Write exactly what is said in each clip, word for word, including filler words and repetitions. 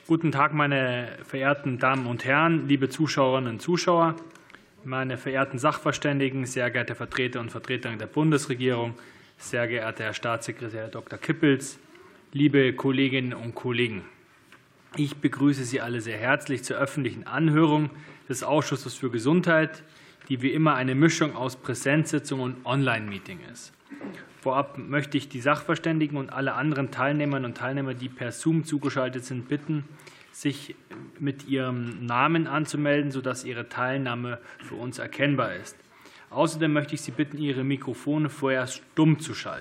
Guten Tag, meine verehrten Damen und Herren, liebe Zuschauerinnen und Zuschauer, meine verehrten Sachverständigen, sehr geehrte Vertreter und Vertreterinnen der Bundesregierung, sehr geehrter Herr Staatssekretär Herr Doktor Kippels, liebe Kolleginnen und Kollegen. Ich begrüße Sie alle sehr herzlich zur öffentlichen Anhörung des Ausschusses für Gesundheit, die wie immer eine Mischung aus Präsenzsitzung und Online-Meeting ist. Vorab möchte ich die Sachverständigen und alle anderen Teilnehmerinnen und Teilnehmer, die per Zoom zugeschaltet sind, bitten, sich mit ihrem Namen anzumelden, sodass ihre Teilnahme für uns erkennbar ist. Außerdem möchte ich Sie bitten, Ihre Mikrofone vorher stumm zu schalten.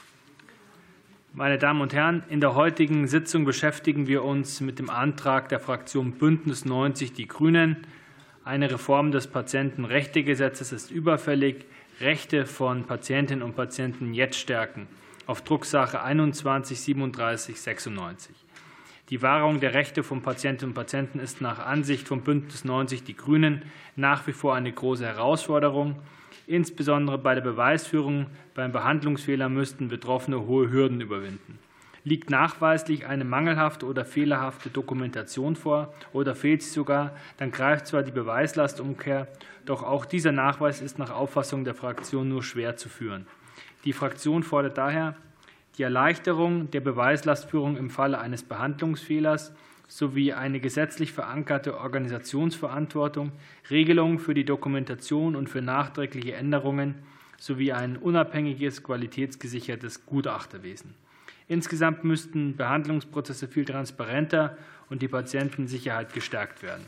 Meine Damen und Herren, in der heutigen Sitzung beschäftigen wir uns mit dem Antrag der Fraktion Bündnis neunzig Die Grünen. Eine Reform des Patientenrechtegesetzes ist überfällig. Rechte von Patientinnen und Patienten jetzt stärken, auf Drucksache einundzwanzig siebenunddreißig sechsundneunzig. Die Wahrung der Rechte von Patientinnen und Patienten ist nach Ansicht von Bündnis neunzig Die Grünen nach wie vor eine große Herausforderung. Insbesondere bei der Beweisführung beim Behandlungsfehler müssten Betroffene hohe Hürden überwinden. Liegt nachweislich eine mangelhafte oder fehlerhafte Dokumentation vor oder fehlt sie sogar, dann greift zwar die Beweislastumkehr, doch auch dieser Nachweis ist nach Auffassung der Fraktion nur schwer zu führen. Die Fraktion fordert daher die Erleichterung der Beweislastführung im Falle eines Behandlungsfehlers sowie eine gesetzlich verankerte Organisationsverantwortung, Regelungen für die Dokumentation und für nachträgliche Änderungen sowie ein unabhängiges, qualitätsgesichertes Gutachterwesen. Insgesamt müssten Behandlungsprozesse viel transparenter und die Patientensicherheit gestärkt werden.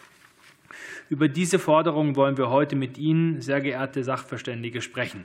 Über diese Forderungen wollen wir heute mit Ihnen, sehr geehrte Sachverständige, sprechen.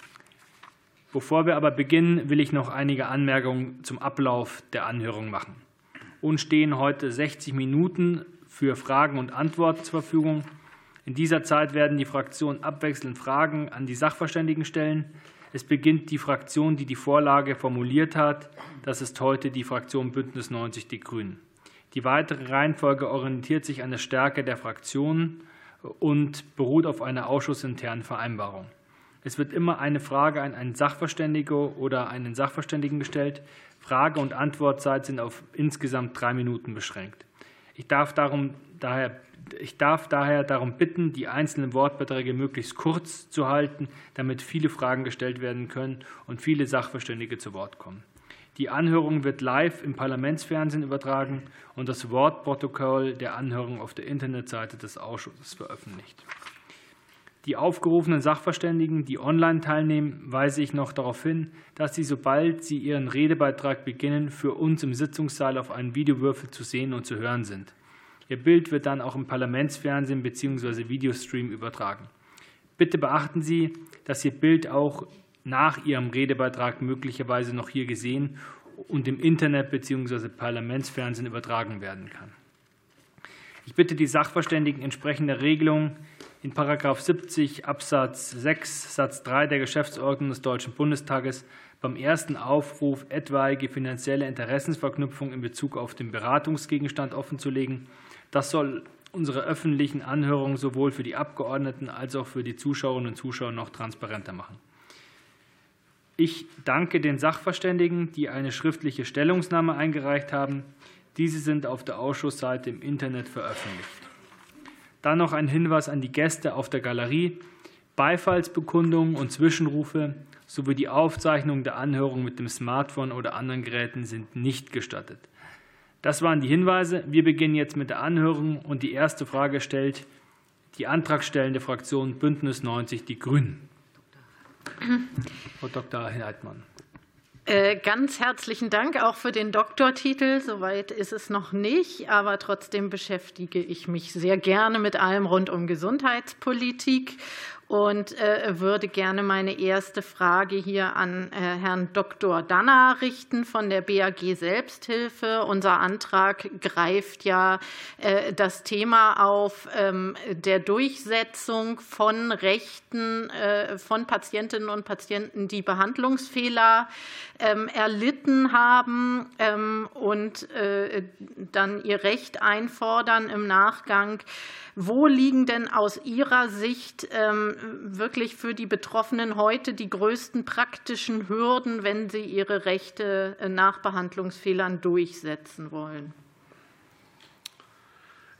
Bevor wir aber beginnen, will ich noch einige Anmerkungen zum Ablauf der Anhörung machen. Uns stehen heute sechzig Minuten für Fragen und Antworten zur Verfügung. In dieser Zeit werden die Fraktionen abwechselnd Fragen an die Sachverständigen stellen. Es beginnt die Fraktion, die die Vorlage formuliert hat. Das ist heute die Fraktion Bündnis neunzig Die Grünen. Die weitere Reihenfolge orientiert sich an der Stärke der Fraktionen und beruht auf einer ausschussinternen Vereinbarung. Es wird immer eine Frage an einen Sachverständigen oder einen Sachverständigen gestellt. Frage- und Antwortzeit sind auf insgesamt drei Minuten beschränkt. Ich darf, darum, daher, ich darf daher darum bitten, die einzelnen Wortbeiträge möglichst kurz zu halten, damit viele Fragen gestellt werden können und viele Sachverständige zu Wort kommen. Die Anhörung wird live im Parlamentsfernsehen übertragen und das Wortprotokoll der Anhörung auf der Internetseite des Ausschusses veröffentlicht. Die aufgerufenen Sachverständigen, die online teilnehmen, weise ich noch darauf hin, dass sie, sobald sie ihren Redebeitrag beginnen, für uns im Sitzungssaal auf einem Videowürfel zu sehen und zu hören sind. Ihr Bild wird dann auch im Parlamentsfernsehen bzw. Videostream übertragen. Bitte beachten Sie, dass Ihr Bild auch nach Ihrem Redebeitrag möglicherweise noch hier gesehen und im Internet bzw. Parlamentsfernsehen übertragen werden kann. Ich bitte die Sachverständigen, entsprechend der Regelung in Paragraph siebzig Absatz sechs Satz drei der Geschäftsordnung des Deutschen Bundestages beim ersten Aufruf etwaige finanzielle Interessensverknüpfung in Bezug auf den Beratungsgegenstand offenzulegen. Das soll unsere öffentlichen Anhörungen sowohl für die Abgeordneten als auch für die Zuschauerinnen und Zuschauer noch transparenter machen. Ich danke den Sachverständigen, die eine schriftliche Stellungnahme eingereicht haben. Diese sind auf der Ausschussseite im Internet veröffentlicht. Dann noch ein Hinweis an die Gäste auf der Galerie. Beifallsbekundungen und Zwischenrufe sowie die Aufzeichnung der Anhörung mit dem Smartphone oder anderen Geräten sind nicht gestattet. Das waren die Hinweise. Wir beginnen jetzt mit der Anhörung und die erste Frage stellt die antragstellende Fraktion Bündnis neunzig Die Grünen. Frau Doktor Heidmann. Ganz herzlichen Dank auch für den Doktortitel. Soweit ist es noch nicht, aber trotzdem beschäftige ich mich sehr gerne mit allem rund um Gesundheitspolitik und würde gerne meine erste Frage hier an Herrn Doktor Danner richten von der B A G Selbsthilfe. Unser Antrag greift ja das Thema auf der Durchsetzung von Rechten von Patientinnen und Patienten, die Behandlungsfehler erlitten haben und dann ihr Recht einfordern im Nachgang. Wo liegen denn aus Ihrer Sicht wirklich für die Betroffenen heute die größten praktischen Hürden, wenn sie ihre Rechte nach Behandlungsfehlern durchsetzen wollen?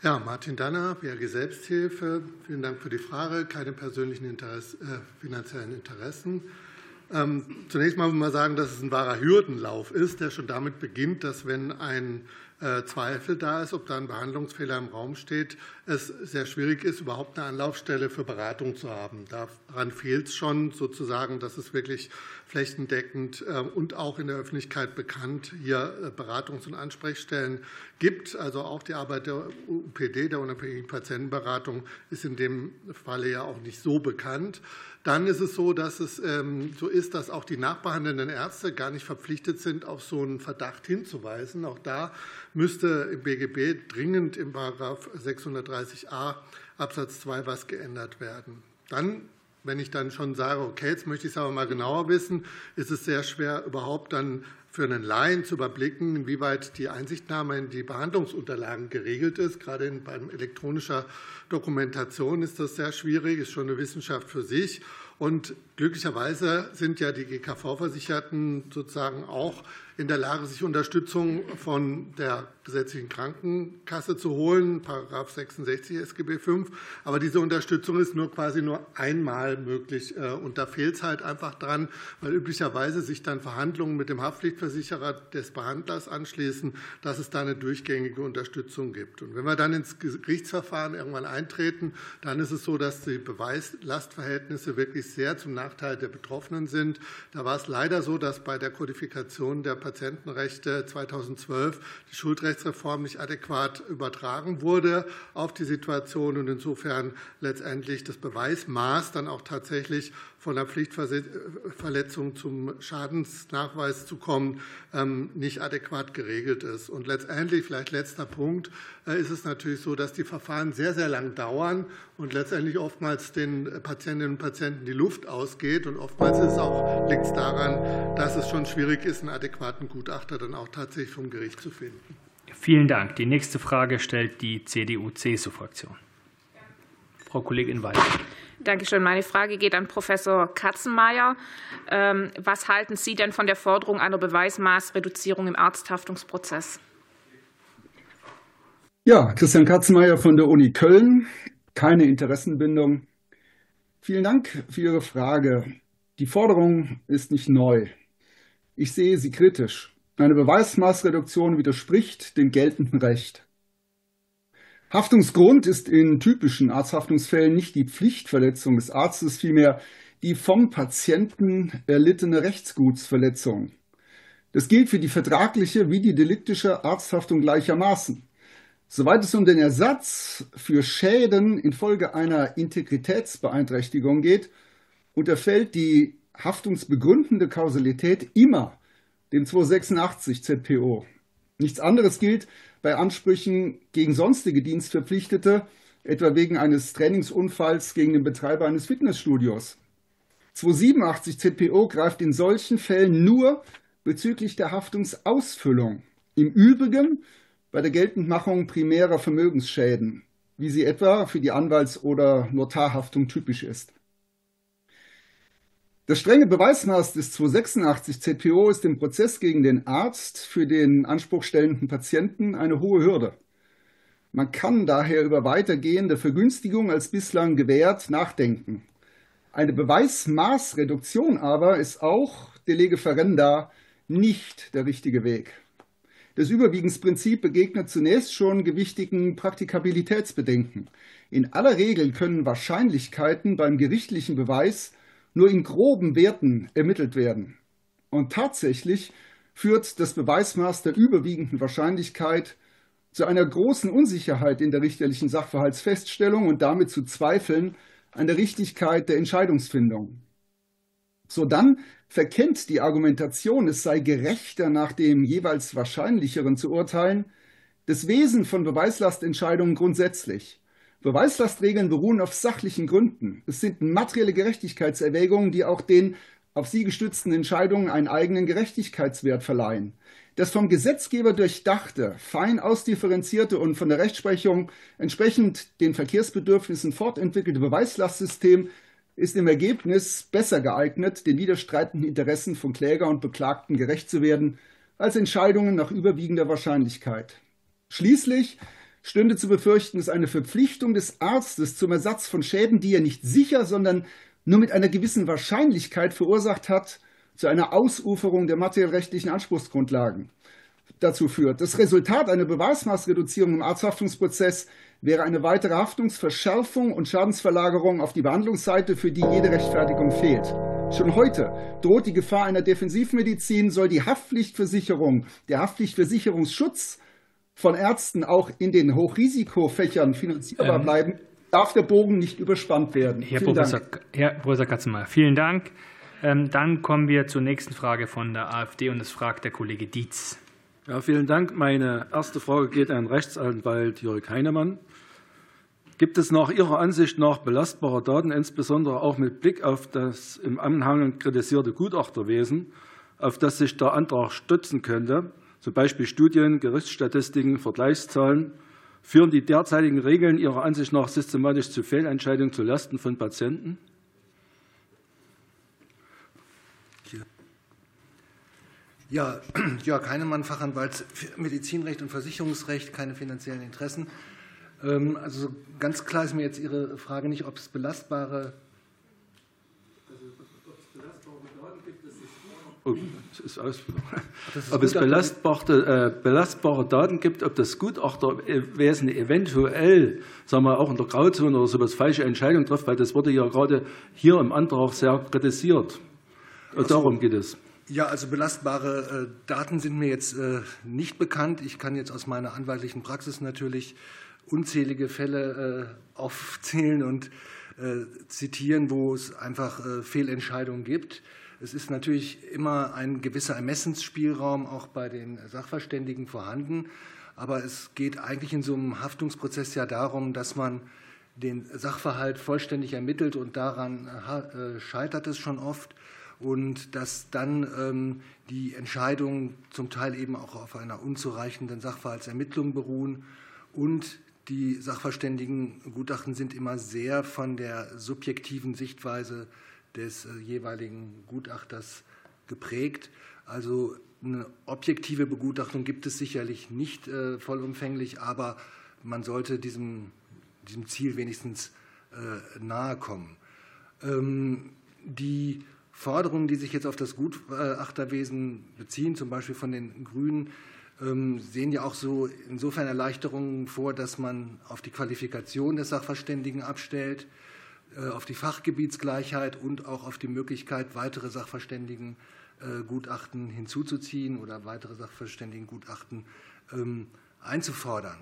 Ja, Martin Danner, B A G Selbsthilfe. Vielen Dank für die Frage. Keine persönlichen Interesse, äh, finanziellen Interessen. Ähm, zunächst mal muss man sagen, dass es ein wahrer Hürdenlauf ist, der schon damit beginnt, dass, wenn ein äh, Zweifel da ist, ob da ein Behandlungsfehler im Raum steht, es sehr schwierig ist, überhaupt eine Anlaufstelle für Beratung zu haben. Daran fehlt es schon sozusagen, dass es wirklich flächendeckend äh, und auch in der Öffentlichkeit bekannt hier äh, Beratungs- und Ansprechstellen gibt. Also auch die Arbeit der U P D, der unabhängigen Patientenberatung, ist in dem Falle ja auch nicht so bekannt. Dann ist es so, dass es ähm, so ist, dass auch die nachbehandelnden Ärzte gar nicht verpflichtet sind, auf so einen Verdacht hinzuweisen. Auch da müsste im B G B dringend im Paragraph sechshundertdreißig a Absatz zwei was geändert werden. Dann, wenn ich dann schon sage, okay, jetzt möchte ich es aber mal genauer wissen, ist es sehr schwer, überhaupt dann für einen Laien zu überblicken, inwieweit die Einsichtnahme in die Behandlungsunterlagen geregelt ist. Gerade bei elektronischer Dokumentation ist das sehr schwierig, ist schon eine Wissenschaft für sich. Und glücklicherweise sind ja die G K V-Versicherten sozusagen auch in der Lage, sich Unterstützung von der gesetzlichen Krankenkasse zu holen, Paragraph sechsundsechzig S G B fünf. Aber diese Unterstützung ist nur quasi nur einmal möglich. Und da fehlt es halt einfach dran, weil üblicherweise sich dann Verhandlungen mit dem Haftpflichtversicherer des Behandlers anschließen, dass es da eine durchgängige Unterstützung gibt. Und wenn wir dann ins Gerichtsverfahren irgendwann eintreten, dann ist es so, dass die Beweislastverhältnisse wirklich sehr zum Nachteil der Betroffenen sind. Da war es leider so, dass bei der Kodifikation der Patientenrechte zweitausendzwölf die Schuldrechtsreform nicht adäquat übertragen wurde auf die Situation und insofern letztendlich das Beweismaß dann auch tatsächlich von der Pflichtverletzung zum Schadensnachweis zu kommen, nicht adäquat geregelt ist. Und letztendlich, vielleicht letzter Punkt, ist es natürlich so, dass die Verfahren sehr, sehr lang dauern und letztendlich oftmals den Patientinnen und Patienten die Luft ausgeht. Und oftmals ist es auch, liegt es daran, dass es schon schwierig ist, einen adäquaten Gutachter dann auch tatsächlich vom Gericht zu finden. Vielen Dank. Die nächste Frage stellt die C D U-C S U-Fraktion. Frau Kollegin Weiß. Danke schön. Meine Frage geht an Professor Katzenmeier. Was halten Sie denn von der Forderung einer Beweismaßreduzierung im Arzthaftungsprozess? Ja, Christian Katzenmeier von der Uni Köln. Keine Interessenbindung. Vielen Dank für Ihre Frage. Die Forderung ist nicht neu. Ich sehe sie kritisch. Eine Beweismaßreduktion widerspricht dem geltenden Recht. Haftungsgrund ist in typischen Arzthaftungsfällen nicht die Pflichtverletzung des Arztes, vielmehr die vom Patienten erlittene Rechtsgutsverletzung. Das gilt für die vertragliche wie die deliktische Arzthaftung gleichermaßen. Soweit es um den Ersatz für Schäden infolge einer Integritätsbeeinträchtigung geht, unterfällt die haftungsbegründende Kausalität immer dem zweihundertsechsundachtzig Z P O. Nichts anderes gilt bei Ansprüchen gegen sonstige Dienstverpflichtete, etwa wegen eines Trainingsunfalls gegen den Betreiber eines Fitnessstudios. zweihundertsiebenundachtzig Z P O greift in solchen Fällen nur bezüglich der Haftungsausfüllung. Im Übrigen bei der Geltendmachung primärer Vermögensschäden, wie sie etwa für die Anwalts- oder Notarhaftung typisch ist. Das strenge Beweismaß des zweihundertsechsundachtzig Z P O ist im Prozess gegen den Arzt für den anspruchstellenden Patienten eine hohe Hürde. Man kann daher über weitergehende Vergünstigung als bislang gewährt nachdenken. Eine Beweismaßreduktion aber ist auch de lege ferenda nicht der richtige Weg. Das Überwiegensprinzip begegnet zunächst schon gewichtigen Praktikabilitätsbedenken. In aller Regel können Wahrscheinlichkeiten beim gerichtlichen Beweis nur in groben Werten ermittelt werden. Und tatsächlich führt das Beweismaß der überwiegenden Wahrscheinlichkeit zu einer großen Unsicherheit in der richterlichen Sachverhaltsfeststellung und damit zu Zweifeln an der Richtigkeit der Entscheidungsfindung. Sodann verkennt die Argumentation, es sei gerechter, nach dem jeweils Wahrscheinlicheren zu urteilen, das Wesen von Beweislastentscheidungen grundsätzlich. Beweislastregeln beruhen auf sachlichen Gründen. Es sind materielle Gerechtigkeitserwägungen, die auch den auf sie gestützten Entscheidungen einen eigenen Gerechtigkeitswert verleihen. Das vom Gesetzgeber durchdachte, fein ausdifferenzierte und von der Rechtsprechung entsprechend den Verkehrsbedürfnissen fortentwickelte Beweislastsystem ist im Ergebnis besser geeignet, den widerstreitenden Interessen von Kläger und Beklagten gerecht zu werden, als Entscheidungen nach überwiegender Wahrscheinlichkeit. Schließlich stünde zu befürchten, dass eine Verpflichtung des Arztes zum Ersatz von Schäden, die er nicht sicher, sondern nur mit einer gewissen Wahrscheinlichkeit verursacht hat, zu einer Ausuferung der materiellrechtlichen Anspruchsgrundlagen dazu führt. Das Resultat einer Beweismaßreduzierung im Arzthaftungsprozess wäre eine weitere Haftungsverschärfung und Schadensverlagerung auf die Behandlungsseite, für die jede Rechtfertigung fehlt. Schon heute droht die Gefahr einer Defensivmedizin, soll die Haftpflichtversicherung, der Haftpflichtversicherungsschutz von Ärzten auch in den Hochrisikofächern finanzierbar ähm, bleiben, darf der Bogen nicht überspannt werden. Herr Professor, Herr Professor Katzenmeier, vielen Dank. Ähm, dann kommen wir zur nächsten Frage von der AfD, und das fragt der Kollege Dietz. Ja, vielen Dank. Meine erste Frage geht an Rechtsanwalt Jörg Heinemann. Gibt es nach Ihrer Ansicht nach belastbare Daten, insbesondere auch mit Blick auf das im Anhang kritisierte Gutachterwesen, auf das sich der Antrag stützen könnte, zum Beispiel Studien, Gerichtsstatistiken, Vergleichszahlen? Führen die derzeitigen Regeln Ihrer Ansicht nach systematisch zu Fehlentscheidungen zulasten von Patienten? Ja, Jörg Heinemann, Fachanwalt für Medizinrecht und Versicherungsrecht, keine finanziellen Interessen. Also ganz klar ist mir jetzt Ihre Frage nicht, ob es belastbare, oh, das ist aus, das ob es belastbare, äh, belastbare Daten gibt, ob das Gutachterwesen eventuell, sagen wir auch in der Grauzone oder sowas, falsche Entscheidungen trifft, weil das wurde ja gerade hier im Antrag sehr kritisiert. Und darum geht es. Ja, also belastbare äh, Daten sind mir jetzt äh, nicht bekannt. Ich kann jetzt aus meiner anwaltlichen Praxis natürlich unzählige Fälle äh, aufzählen und äh, zitieren, wo es einfach äh, Fehlentscheidungen gibt. Es ist natürlich immer ein gewisser Ermessensspielraum auch bei den Sachverständigen vorhanden. Aber es geht eigentlich in so einem Haftungsprozess ja darum, dass man den Sachverhalt vollständig ermittelt, und daran äh, scheitert es schon oft. Und dass dann ähm, die Entscheidungen zum Teil eben auch auf einer unzureichenden Sachverhaltsermittlung beruhen. Und die Sachverständigengutachten sind immer sehr von der subjektiven Sichtweise des äh, jeweiligen Gutachters geprägt. Also eine objektive Begutachtung gibt es sicherlich nicht äh, vollumfänglich, aber man sollte diesem, diesem Ziel wenigstens äh, nahe kommen. Ähm, die Forderungen, die sich jetzt auf das Gutachterwesen beziehen, zum Beispiel von den Grünen, sehen ja auch so insofern Erleichterungen vor, dass man auf die Qualifikation des Sachverständigen abstellt, auf die Fachgebietsgleichheit und auch auf die Möglichkeit, weitere Sachverständigengutachten hinzuzuziehen oder weitere Sachverständigengutachten einzufordern.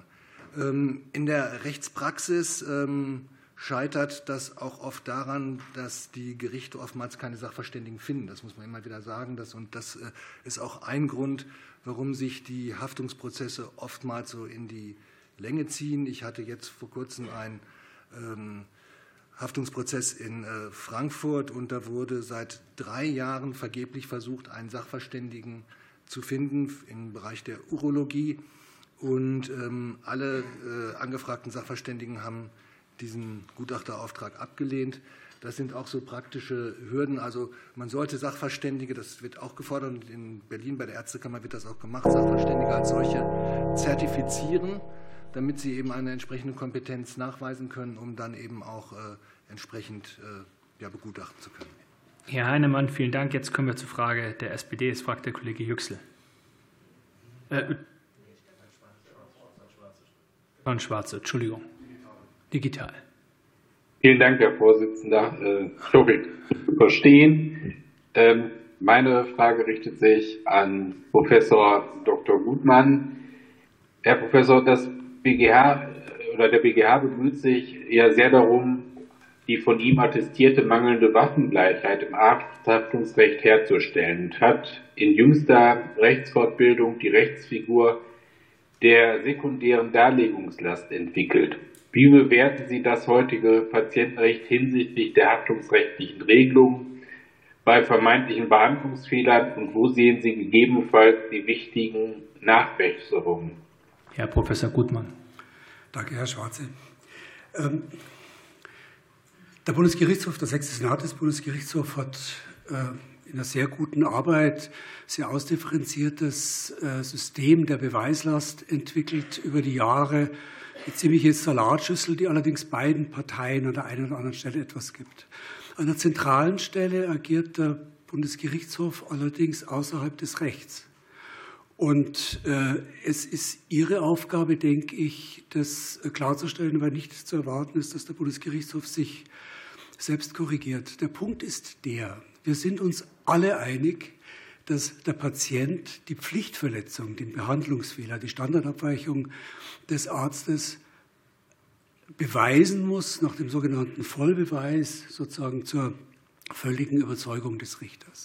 In der Rechtspraxis scheitert das auch oft daran, dass die Gerichte oftmals keine Sachverständigen finden. Das muss man immer wieder sagen. Das, und das ist auch ein Grund, warum sich die Haftungsprozesse oftmals so in die Länge ziehen. Ich hatte jetzt vor kurzem einen ähm, Haftungsprozess in äh, Frankfurt, und da wurde seit drei Jahren vergeblich versucht, einen Sachverständigen zu finden im Bereich der Urologie. Und ähm, alle äh, angefragten Sachverständigen haben diesen Gutachterauftrag abgelehnt. Das sind auch so praktische Hürden. Also man sollte Sachverständige, das wird auch gefordert, und in Berlin bei der Ärztekammer wird das auch gemacht, Sachverständige als solche zertifizieren, damit sie eben eine entsprechende Kompetenz nachweisen können, um dann eben auch äh, entsprechend äh, ja, begutachten zu können. Herr Heinemann, vielen Dank. Jetzt kommen wir zur Frage der S P D. Es fragt der Kollege Yüksel. Äh, Von Schwarze, Entschuldigung. Digital. Vielen Dank, Herr Vorsitzender. Ich hoffe, zu verstehen. Meine Frage richtet sich an Professor Doktor Gutmann. Herr Professor, das B G H oder der B G H bemüht sich ja sehr darum, die von ihm attestierte mangelnde Waffengleichheit im Arzthaftungsrecht herzustellen und hat in jüngster Rechtsfortbildung die Rechtsfigur der sekundären Darlegungslast entwickelt. Wie bewerten Sie das heutige Patientenrecht hinsichtlich der haftungsrechtlichen Regelungen bei vermeintlichen Behandlungsfehlern, und wo sehen Sie gegebenenfalls die wichtigen Nachbesserungen? Herr Professor Gutmann. Danke, Herr Schwarze. Der Bundesgerichtshof, der sechste Senat des Bundesgerichtshofs, hat in einer sehr guten Arbeit sehr ausdifferenziertes System der Beweislast entwickelt über die Jahre eine ziemliche Salatschüssel, die allerdings beiden Parteien an der einen oder anderen Stelle etwas gibt. An der zentralen Stelle agiert der Bundesgerichtshof allerdings außerhalb des Rechts. Und äh, es ist Ihre Aufgabe, denke ich, das klarzustellen, weil nicht zu erwarten ist, dass der Bundesgerichtshof sich selbst korrigiert. Der Punkt ist der, wir sind uns alle einig, dass der Patient die Pflichtverletzung, den Behandlungsfehler, die Standardabweichung des Arztes beweisen muss, nach dem sogenannten Vollbeweis, sozusagen zur völligen Überzeugung des Richters.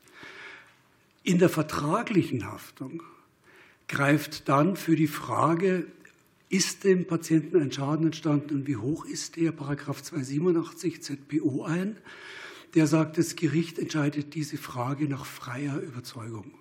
In der vertraglichen Haftung greift dann für die Frage, ist dem Patienten ein Schaden entstanden und wie hoch ist der, Paragraph zweihundertsiebenundachtzig Z P O ein, der sagt, das Gericht entscheidet diese Frage nach freier Überzeugung.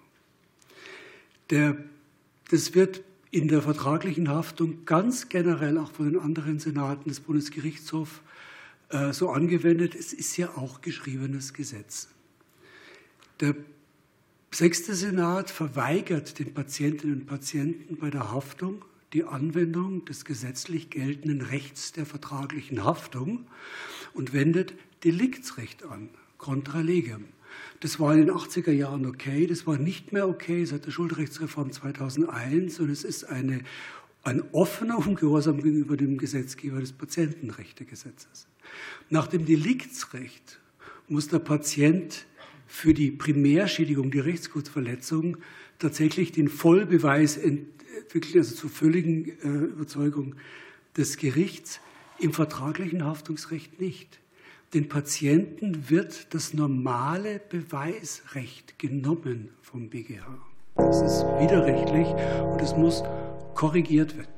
Der, das wird in der vertraglichen Haftung ganz generell auch von den anderen Senaten des Bundesgerichtshofs äh, so angewendet. Es ist ja auch geschriebenes Gesetz. Der sechste Senat verweigert den Patientinnen und Patienten bei der Haftung die Anwendung des gesetzlich geltenden Rechts der vertraglichen Haftung und wendet Deliktsrecht an, contra legem. Das war in den achtziger Jahren okay, das war nicht mehr okay seit der Schuldrechtsreform zweitausendeins und es ist eine, ein offener Ungehorsam gegenüber dem Gesetzgeber des Patientenrechtegesetzes. Nach dem Deliktsrecht muss der Patient für die Primärschädigung, die Rechtsgutsverletzung, tatsächlich den Vollbeweis entwickeln, also zur völligen äh, Überzeugung des Gerichts, im vertraglichen Haftungsrecht nicht. Den Patienten wird das normale Beweisrecht genommen vom B G H. Das ist widerrechtlich und es muss korrigiert werden.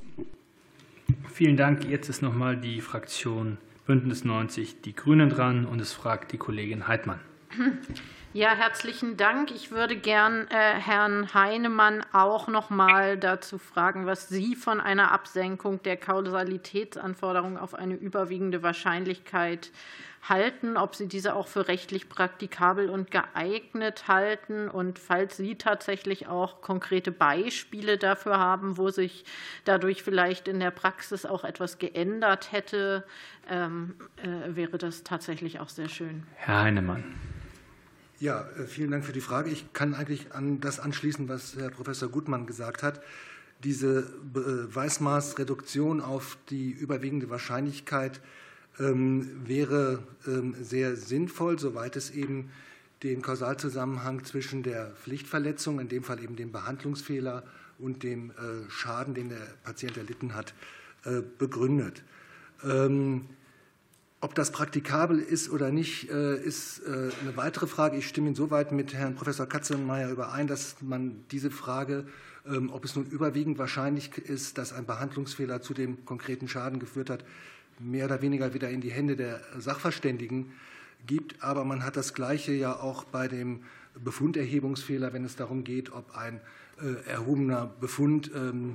Vielen Dank. Jetzt ist noch mal die Fraktion Bündnis neunzig Die Grünen dran und es fragt die Kollegin Heitmann. Ja, herzlichen Dank. Ich würde gern äh, Herrn Heinemann auch noch mal dazu fragen, was Sie von einer Absenkung der Kausalitätsanforderung auf eine überwiegende Wahrscheinlichkeit halten, ob Sie diese auch für rechtlich praktikabel und geeignet halten und falls Sie tatsächlich auch konkrete Beispiele dafür haben, wo sich dadurch vielleicht in der Praxis auch etwas geändert hätte, ähm, äh, wäre das tatsächlich auch sehr schön. Herr Heinemann. Ja, vielen Dank für die Frage. Ich kann eigentlich an das anschließen, was Herr Professor Gutmann gesagt hat. Diese Beweismaßreduktion auf die überwiegende Wahrscheinlichkeit ähm, wäre ähm, sehr sinnvoll, soweit es eben den Kausalzusammenhang zwischen der Pflichtverletzung, in dem Fall eben dem Behandlungsfehler und dem äh, Schaden, den der Patient erlitten hat, äh, begründet. Ähm, Ob das praktikabel ist oder nicht, ist eine weitere Frage. Ich stimme insoweit mit Herrn Professor Katzenmeier überein, dass man diese Frage, ob es nun überwiegend wahrscheinlich ist, dass ein Behandlungsfehler zu dem konkreten Schaden geführt hat, mehr oder weniger wieder in die Hände der Sachverständigen gibt. Aber man hat das Gleiche ja auch bei dem Befunderhebungsfehler, wenn es darum geht, ob ein erhobener Befund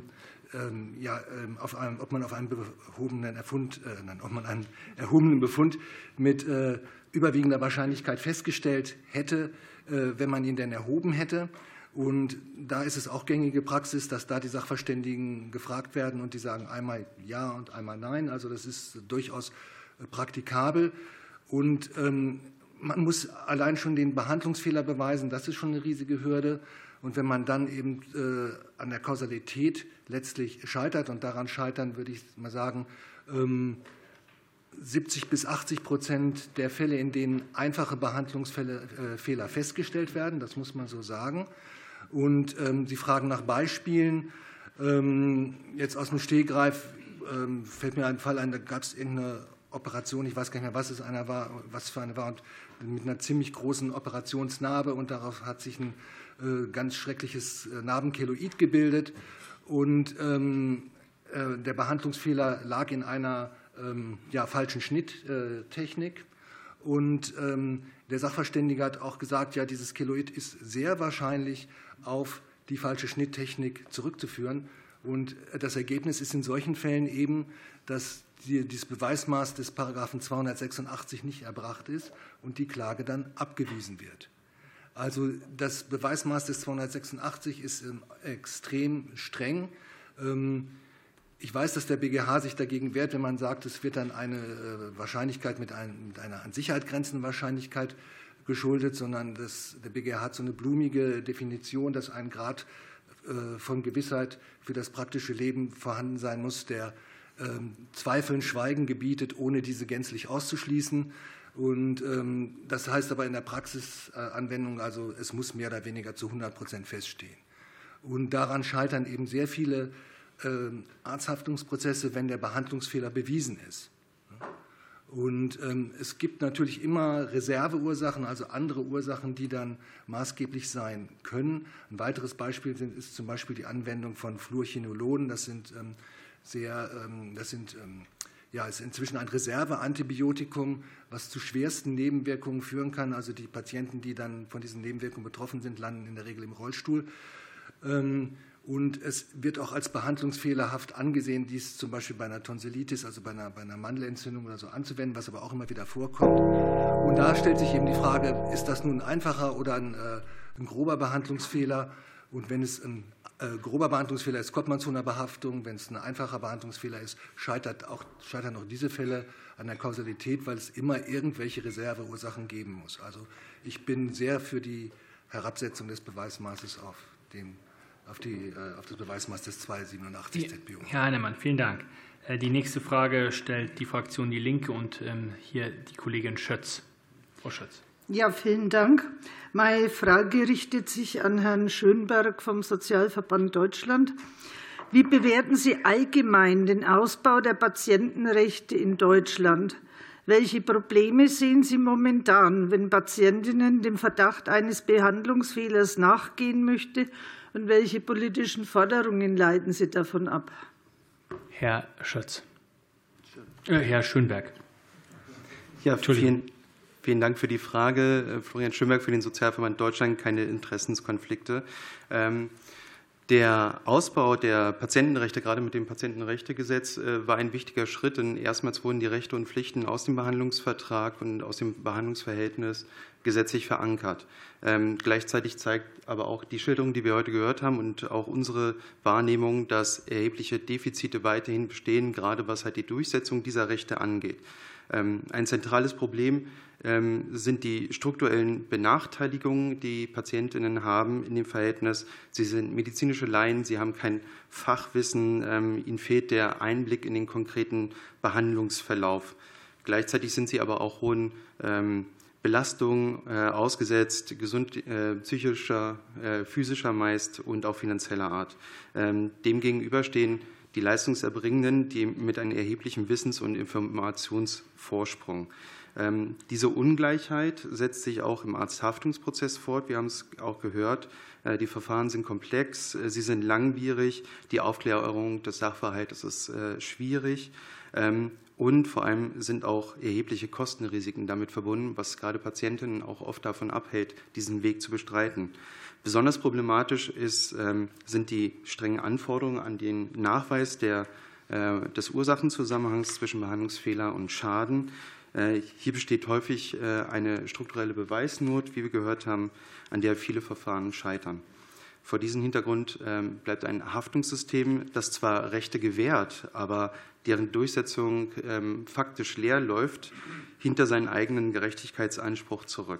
Ja, auf einem, ob man auf einen behobenen Erfund, äh, nein, ob man einen erhobenen Befund mit äh, überwiegender Wahrscheinlichkeit festgestellt hätte, äh, wenn man ihn denn erhoben hätte. Und da ist es auch gängige Praxis, dass da die Sachverständigen gefragt werden und die sagen einmal ja und einmal nein. Also das ist durchaus äh, praktikabel. Und ähm, man muss allein schon den Behandlungsfehler beweisen. Das ist schon eine riesige Hürde. Und wenn man dann eben äh, an der Kausalität letztlich scheitert, und daran scheitern, würde ich mal sagen, ähm, siebzig bis achtzig Prozent der Fälle, in denen einfache Behandlungsfehler äh, festgestellt werden, das muss man so sagen. Und ähm, Sie fragen nach Beispielen. Ähm, jetzt aus dem Stegreif ähm, fällt mir ein Fall ein, da gab es irgendeine Operation, ich weiß gar nicht mehr, was es einer war, was für eine war, und mit einer ziemlich großen Operationsnarbe, und darauf hat sich ein äh, ganz schreckliches Narbenkeloid gebildet. Und ähm, äh, der Behandlungsfehler lag in einer ähm, ja, falschen Schnitttechnik. Und ähm, der Sachverständige hat auch gesagt, ja, dieses Keloid ist sehr wahrscheinlich auf die falsche Schnitttechnik zurückzuführen. Und das Ergebnis ist in solchen Fällen eben, dass die, dieses Beweismaß des Paragraphen zweihundertsechsundachtzig nicht erbracht ist und die Klage dann abgewiesen wird. Also das Beweismaß des zweihundertsechsundachtzig ist extrem streng. Ich weiß, dass der B G H sich dagegen wehrt, wenn man sagt, es wird dann eine Wahrscheinlichkeit mit einer an Sicherheit grenzenden Wahrscheinlichkeit geschuldet, sondern das, der B G H hat so eine blumige Definition, dass ein Grad von Gewissheit für das praktische Leben vorhanden sein muss, der ähm, Zweifeln Schweigen gebietet, ohne diese gänzlich auszuschließen. Und ähm, das heißt aber in der Praxisanwendung, also es muss mehr oder weniger zu hundert Prozent feststehen. Und daran scheitern eben sehr viele äh, Arzthaftungsprozesse, wenn der Behandlungsfehler bewiesen ist. Und ähm, es gibt natürlich immer Reserveursachen, also andere Ursachen, die dann maßgeblich sein können. Ein weiteres Beispiel sind, ist zum Beispiel die Anwendung von Fluorchinolonen. Das sind ähm, sehr, ähm, das sind ähm, ja, ist inzwischen ein Reserveantibiotikum, was zu schwersten Nebenwirkungen führen kann. Also die Patienten, die dann von diesen Nebenwirkungen betroffen sind, landen in der Regel im Rollstuhl. Ähm, Und es wird auch als behandlungsfehlerhaft angesehen, dies zum Beispiel bei einer Tonsillitis, also bei einer, bei einer Mandelentzündung oder so anzuwenden, was aber auch immer wieder vorkommt. Und da stellt sich eben die Frage, ist das nun ein einfacher oder ein, äh, ein grober Behandlungsfehler? Und wenn es ein äh, grober Behandlungsfehler ist, kommt man zu einer Behaftung. Wenn es ein einfacher Behandlungsfehler ist, scheitert auch, scheitern auch diese Fälle an der Kausalität, weil es immer irgendwelche Reserveursachen geben muss. Also ich bin sehr für die Herabsetzung des Beweismaßes auf den Auf, die, auf das Beweismaß des zweihundertsiebenundachtzig Z B U. Herr Heinemann, vielen Dank. Die nächste Frage stellt die Fraktion Die Linke und hier die Kollegin Schötz. Frau Schötz. Ja, vielen Dank. Meine Frage richtet sich an Herrn Schönberg vom Sozialverband Deutschland. Wie bewerten Sie allgemein den Ausbau der Patientenrechte in Deutschland? Welche Probleme sehen Sie momentan, wenn Patientinnen dem Verdacht eines Behandlungsfehlers nachgehen möchten? Und welche politischen Forderungen leiten Sie davon ab? Herr Schötz. Äh, Herr Schönberg. Ja, vielen, vielen Dank für die Frage. Florian Schönberg für den Sozialverband Deutschland, keine Interessenskonflikte. Ähm, Der Ausbau der Patientenrechte, gerade mit dem Patientenrechtegesetz, war ein wichtiger Schritt, denn erstmals wurden die Rechte und Pflichten aus dem Behandlungsvertrag und aus dem Behandlungsverhältnis gesetzlich verankert. Ähm, gleichzeitig zeigt aber auch die Schilderung, die wir heute gehört haben, und auch unsere Wahrnehmung, dass erhebliche Defizite weiterhin bestehen, gerade was halt die Durchsetzung dieser Rechte angeht. Ähm, ein zentrales Problem ähm, sind die strukturellen Benachteiligungen, die Patientinnen haben in dem Verhältnis. Sie sind medizinische Laien, sie haben kein Fachwissen, ähm, ihnen fehlt der Einblick in den konkreten Behandlungsverlauf. Gleichzeitig sind sie aber auch hohen ähm, Belastungen äh, ausgesetzt, gesund, äh, psychischer, äh, physischer meist und auch finanzieller Art. Ähm, Demgegenüber stehen die Leistungserbringenden, die mit einem erheblichen Wissens- und Informationsvorsprung. Ähm, diese Ungleichheit setzt sich auch im Arzthaftungsprozess fort. Wir haben es auch gehört. Äh, die Verfahren sind komplex, äh, sie sind langwierig, die Aufklärung des Sachverhalts ist äh, schwierig. Ähm, Und vor allem sind auch erhebliche Kostenrisiken damit verbunden, was gerade Patientinnen auch oft davon abhält, diesen Weg zu bestreiten. Besonders problematisch ist, sind die strengen Anforderungen an den Nachweis der, des Ursachenzusammenhangs zwischen Behandlungsfehler und Schaden. Hier besteht häufig eine strukturelle Beweisnot, wie wir gehört haben, an der viele Verfahren scheitern. Vor diesem Hintergrund bleibt ein Haftungssystem, das zwar Rechte gewährt, aber deren Durchsetzung faktisch leer läuft, hinter seinen eigenen Gerechtigkeitsanspruch zurück.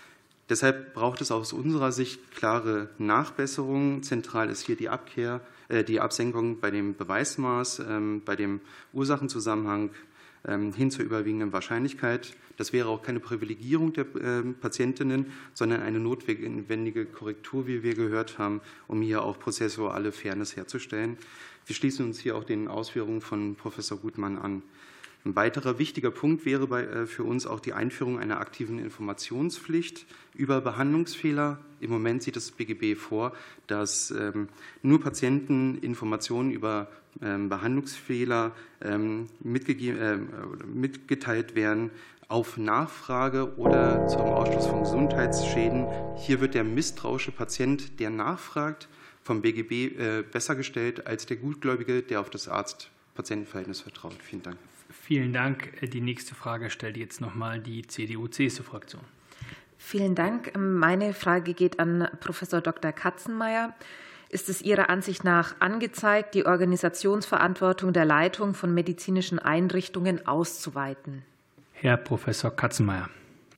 Deshalb braucht es aus unserer Sicht klare Nachbesserungen. Zentral ist hier die Abkehr, äh, die Absenkung bei dem Beweismaß, ähm, bei dem Ursachenzusammenhang ähm, hin zur überwiegenden Wahrscheinlichkeit. Das wäre auch keine Privilegierung der äh, Patientinnen, sondern eine notwendige Korrektur, wie wir gehört haben, um hier auch prozessuale Fairness herzustellen. Wir schließen uns hier auch den Ausführungen von Professor Gutmann an. Ein weiterer wichtiger Punkt wäre bei, für uns auch die Einführung einer aktiven Informationspflicht über Behandlungsfehler. Im Moment sieht das B G B vor, dass ähm, nur Patienten Informationen über ähm, Behandlungsfehler ähm, äh, mitgeteilt werden auf Nachfrage oder zum Ausschluss von Gesundheitsschäden. Hier wird der misstrauische Patient, der nachfragt, vom B G B äh, besser gestellt als der Gutgläubige, der auf das Arzt-Patienten-Verhältnis vertraut. Vielen Dank. Vielen Dank. Die nächste Frage stellt jetzt noch mal die C D U-C S U-Fraktion. Vielen Dank. Meine Frage geht an Professor Doktor Katzenmeier. ist es Ihrer Ansicht nach angezeigt, die Organisationsverantwortung der Leitung von medizinischen Einrichtungen auszuweiten? Herr Professor Katzenmeier.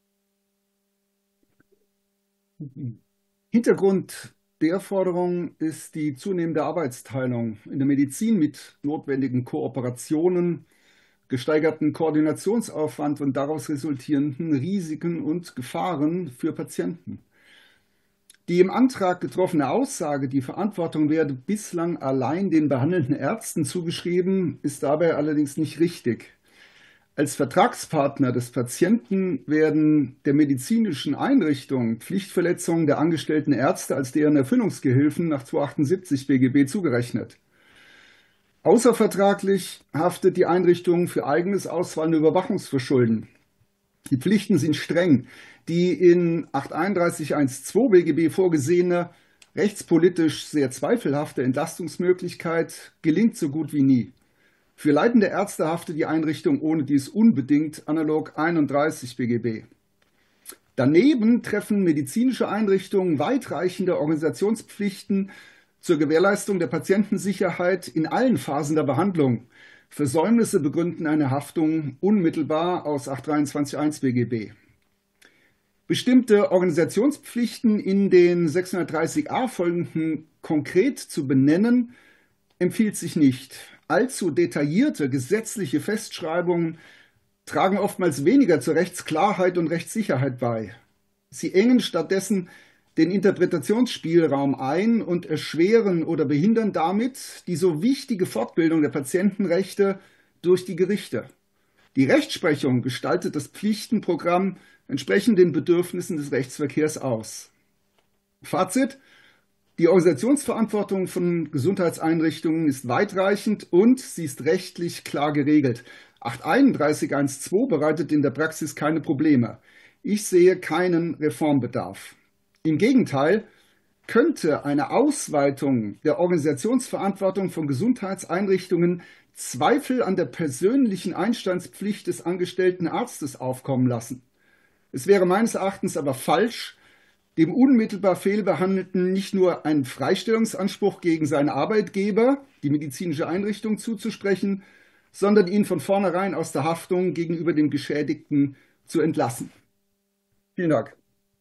Hintergrund der Forderung ist die zunehmende Arbeitsteilung in der Medizin mit notwendigen Kooperationen, gesteigerten Koordinationsaufwand und daraus resultierenden Risiken und Gefahren für Patienten. Die im Antrag getroffene Aussage, die Verantwortung werde bislang allein den behandelnden Ärzten zugeschrieben, ist dabei allerdings nicht richtig. Als Vertragspartner des Patienten werden der medizinischen Einrichtung Pflichtverletzungen der angestellten Ärzte als deren Erfüllungsgehilfen nach zweihundertachtundsiebzig B G B zugerechnet. Außervertraglich haftet die Einrichtung für eigenes Ausfallen Überwachungsverschulden. Die Pflichten sind streng. Die in achthunderteinunddreißig Absatz zwei B G B vorgesehene, rechtspolitisch sehr zweifelhafte Entlastungsmöglichkeit gelingt so gut wie nie. Für leitende Ärzte haftet die Einrichtung ohne dies unbedingt analog einunddreißig B G B. Daneben treffen medizinische Einrichtungen weitreichende Organisationspflichten zur Gewährleistung der Patientensicherheit in allen Phasen der Behandlung. Versäumnisse begründen eine Haftung unmittelbar aus achthundertdreiundzwanzig Absatz eins B G B. Bestimmte Organisationspflichten in den sechshundertdreißig a folgenden konkret zu benennen, empfiehlt sich nicht. Allzu detaillierte gesetzliche Festschreibungen tragen oftmals weniger zur Rechtsklarheit und Rechtssicherheit bei. Sie engen stattdessen den Interpretationsspielraum ein und erschweren oder behindern damit die so wichtige Fortbildung der Patientenrechte durch die Gerichte. Die Rechtsprechung gestaltet das Pflichtenprogramm entsprechend den Bedürfnissen des Rechtsverkehrs aus. Fazit: Die Organisationsverantwortung von Gesundheitseinrichtungen ist weitreichend und sie ist rechtlich klar geregelt. achthunderteinunddreißig Absatz zwei bereitet in der Praxis keine Probleme. Ich sehe keinen Reformbedarf. Im Gegenteil könnte eine Ausweitung der Organisationsverantwortung von Gesundheitseinrichtungen Zweifel an der persönlichen Einstandspflicht des angestellten Arztes aufkommen lassen. Es wäre meines Erachtens aber falsch, dem unmittelbar Fehlbehandelten nicht nur einen Freistellungsanspruch gegen seinen Arbeitgeber, die medizinische Einrichtung, zuzusprechen, sondern ihn von vornherein aus der Haftung gegenüber dem Geschädigten zu entlassen. Vielen Dank.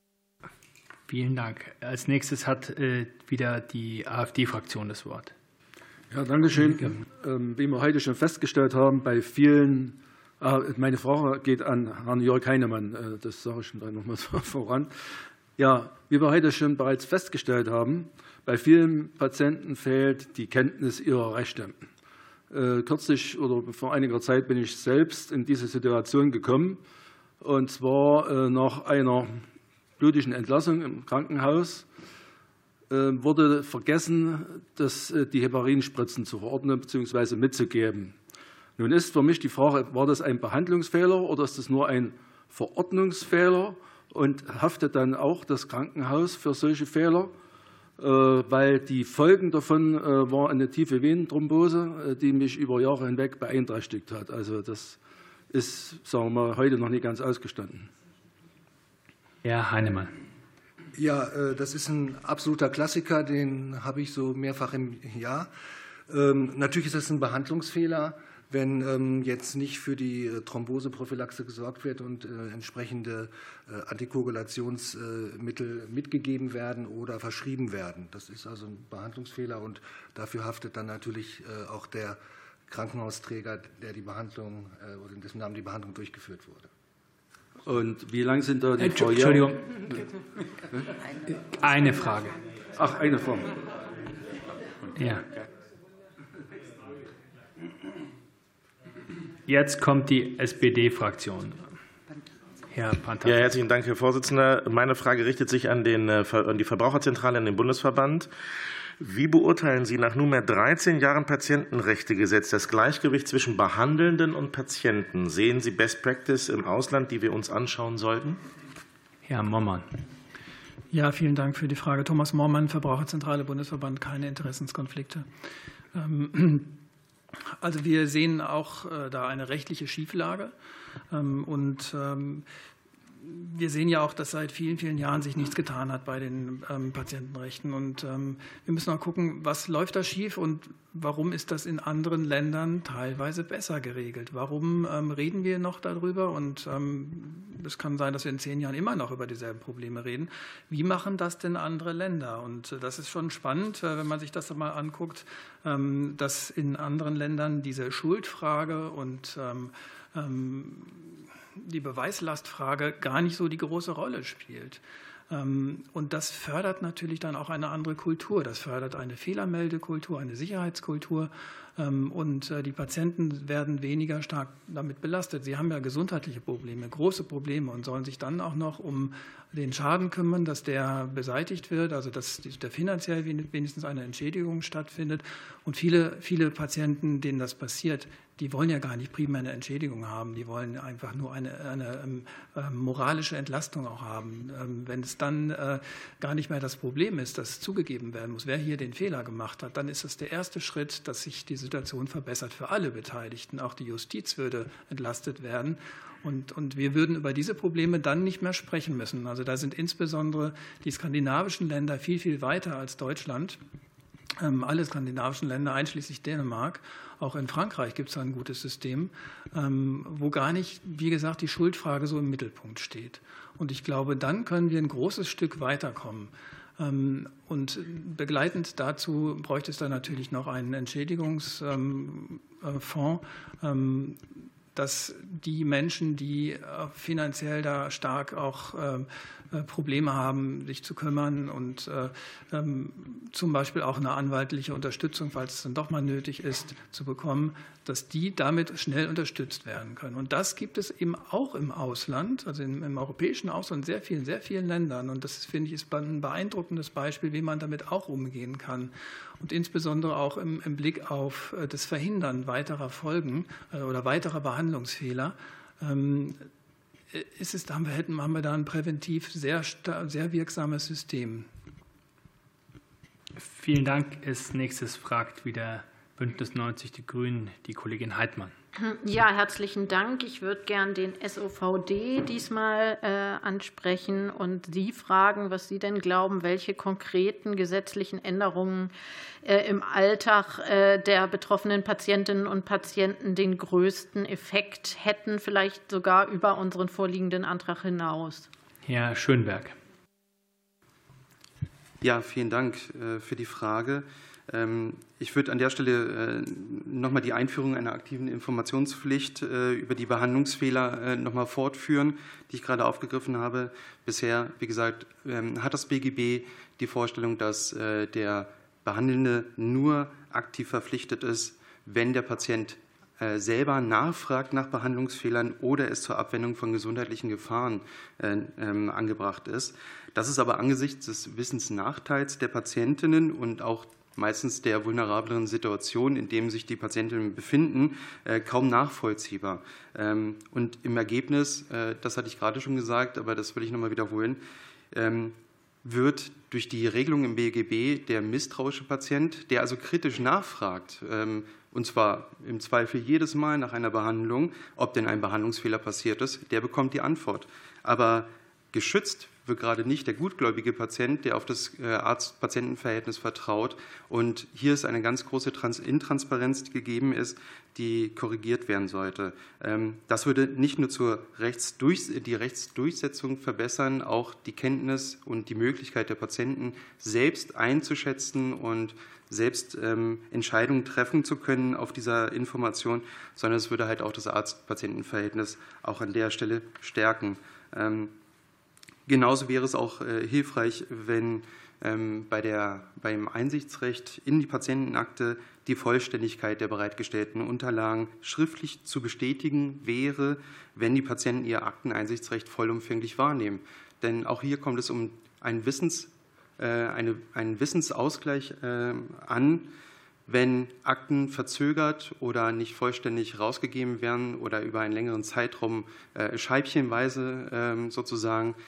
Vielen Dank. Als nächstes hat äh, wieder die AfD-Fraktion das Wort. Ja, danke schön. Ähm, wie wir heute schon festgestellt haben, bei vielen, äh, meine Frage geht an Herrn Jörg Heinemann, äh, das sage ich dann nochmal so voran. Ja, wie wir heute schon bereits festgestellt haben, bei vielen Patienten fehlt die Kenntnis ihrer Rechte. Äh, kürzlich oder vor einiger Zeit bin ich selbst in diese Situation gekommen, und zwar äh, nach einer blutigen Entlassung im Krankenhaus äh, wurde vergessen, dass, äh, die Heparinspritzen zu verordnen bzw. mitzugeben. Nun ist für mich die Frage, war das ein Behandlungsfehler oder ist das nur ein Verordnungsfehler? Und haftet dann auch das Krankenhaus für solche Fehler, weil die Folgen davon war eine tiefe Venenthrombose, die mich über Jahre hinweg beeinträchtigt hat. Also das ist, sagen wir mal, heute noch nicht ganz ausgestanden. Herr Heinemann. Ja, das ist ein absoluter Klassiker, den habe ich so mehrfach im Jahr. Natürlich ist das ein Behandlungsfehler, wenn ähm, jetzt nicht für die äh, Thromboseprophylaxe gesorgt wird und äh, entsprechende äh, Antikoagulationsmittel äh, mitgegeben werden oder verschrieben werden. Das ist also ein Behandlungsfehler und dafür haftet dann natürlich äh, auch der Krankenhausträger, der die Behandlung äh, oder in dessen Namen die Behandlung durchgeführt wurde. Und wie lang sind da die Verjährungen? Entschuldigung. Eine Frage. Ach, eine Frage. Ja. Jetzt kommt die S P D-Fraktion. Herr Panter. Ja, herzlichen Dank, Herr Vorsitzender. Meine Frage richtet sich an, den, an die Verbraucherzentrale, an den Bundesverband. Wie beurteilen Sie nach nunmehr dreizehn Jahren Patientenrechtegesetz das Gleichgewicht zwischen Behandelnden und Patienten? Sehen Sie Best Practice im Ausland, die wir uns anschauen sollten? Herr Mommann. Ja, vielen Dank für die Frage. Thomas Mommann, Verbraucherzentrale, Bundesverband, keine Interessenskonflikte. Also wir sehen auch da eine rechtliche Schieflage. Und wir sehen ja auch, dass seit vielen, vielen Jahren sich nichts getan hat bei den ähm, Patientenrechten. Und ähm, wir müssen auch gucken, was läuft da schief und warum ist das in anderen Ländern teilweise besser geregelt? Warum ähm, reden wir noch darüber? Und ähm, es kann sein, dass wir in zehn Jahren immer noch über dieselben Probleme reden. Wie machen das denn andere Länder? Und äh, das ist schon spannend, äh, wenn man sich das mal anguckt, ähm, dass in anderen Ländern diese Schuldfrage und ähm, ähm, die Beweislastfrage gar nicht so die große Rolle spielt. Und das fördert natürlich dann auch eine andere Kultur. Das fördert eine Fehlermeldekultur, eine Sicherheitskultur. Und die Patienten werden weniger stark damit belastet. Sie haben ja gesundheitliche Probleme, große Probleme und sollen sich dann auch noch um den Schaden kümmern, dass der beseitigt wird, also dass der finanziell wenigstens eine Entschädigung stattfindet. Und viele, viele Patienten, denen das passiert, die wollen ja gar nicht primär eine Entschädigung haben, die wollen einfach nur eine, eine äh, moralische Entlastung auch haben. Ähm, wenn es dann äh, gar nicht mehr das Problem ist, dass zugegeben werden muss, wer hier den Fehler gemacht hat, dann ist es der erste Schritt, dass sich die Situation verbessert für alle Beteiligten. Auch die Justiz würde entlastet werden. Und, und wir würden über diese Probleme dann nicht mehr sprechen müssen. Also da sind insbesondere die skandinavischen Länder viel, viel weiter als Deutschland. Ähm, alle skandinavischen Länder, einschließlich Dänemark. Auch in Frankreich gibt es ein gutes System, ähm, wo gar nicht, wie gesagt, die Schuldfrage so im Mittelpunkt steht. Und ich glaube, dann können wir ein großes Stück weiterkommen. Ähm, und begleitend dazu bräuchte es dann natürlich noch einen Entschädigungsfonds, ähm, dass die Menschen, die finanziell da stark auch Probleme haben, sich zu kümmern und zum Beispiel auch eine anwaltliche Unterstützung, falls es dann doch mal nötig ist, zu bekommen, dass die damit schnell unterstützt werden können. Und das gibt es eben auch im Ausland, also im, im europäischen Ausland, in sehr vielen, sehr vielen Ländern. Und das, finde ich, ist ein beeindruckendes Beispiel, wie man damit auch umgehen kann. Und insbesondere auch im, im Blick auf das Verhindern weiterer Folgen oder weiterer Behandlungsfehler. Ähm, ist es, haben, wir, hätten, haben wir da ein präventiv sehr, sehr wirksames System. Vielen Dank. Als nächstes fragt wieder Bündnis neunzig Die Grünen die Kollegin Heitmann. Ja, herzlichen Dank. Ich würde gern den S O V D diesmal äh, ansprechen und Sie fragen, was Sie denn glauben, welche konkreten gesetzlichen Änderungen äh, im Alltag äh, der betroffenen Patientinnen und Patienten den größten Effekt hätten, vielleicht sogar über unseren vorliegenden Antrag hinaus. Herr Schönberg. Ja, vielen Dank äh, für die Frage. Ich würde an der Stelle noch mal die Einführung einer aktiven Informationspflicht über die Behandlungsfehler noch mal fortführen, die ich gerade aufgegriffen habe. Bisher, wie gesagt, hat das B G B die Vorstellung, dass der Behandelnde nur aktiv verpflichtet ist, wenn der Patient selber nachfragt nach Behandlungsfehlern oder es zur Abwendung von gesundheitlichen Gefahren angebracht ist. Das ist aber angesichts des Wissensnachteils der Patientinnen und auch meistens der vulnerableren Situation, in dem sich die Patientinnen befinden, kaum nachvollziehbar. Und im Ergebnis, das hatte ich gerade schon gesagt, aber das will ich noch mal wiederholen, wird durch die Regelung im B G B der misstrauische Patient, der also kritisch nachfragt, und zwar im Zweifel jedes Mal nach einer Behandlung, ob denn ein Behandlungsfehler passiert ist, der bekommt die Antwort. Aber geschützt wird gerade nicht der gutgläubige Patient, der auf das Arzt-Patienten-Verhältnis vertraut. Und hier ist eine ganz große Intransparenz, die gegeben ist, die korrigiert werden sollte. Das würde nicht nur zur Rechtsdurch- die Rechtsdurchsetzung verbessern, auch die Kenntnis und die Möglichkeit der Patienten selbst einzuschätzen und selbst ähm, Entscheidungen treffen zu können auf dieser Information, sondern es würde halt auch das Arzt-Patienten-Verhältnis auch an der Stelle stärken. Ähm, Genauso wäre es auch äh, hilfreich, wenn ähm, bei der, beim Einsichtsrecht in die Patientenakte die Vollständigkeit der bereitgestellten Unterlagen schriftlich zu bestätigen wäre, wenn die Patienten ihr Akteneinsichtsrecht vollumfänglich wahrnehmen. Denn auch hier kommt es um einen, Wissens, äh, eine, einen Wissensausgleich äh, an, wenn Akten verzögert oder nicht vollständig rausgegeben werden oder über einen längeren Zeitraum äh, scheibchenweise äh, sozusagen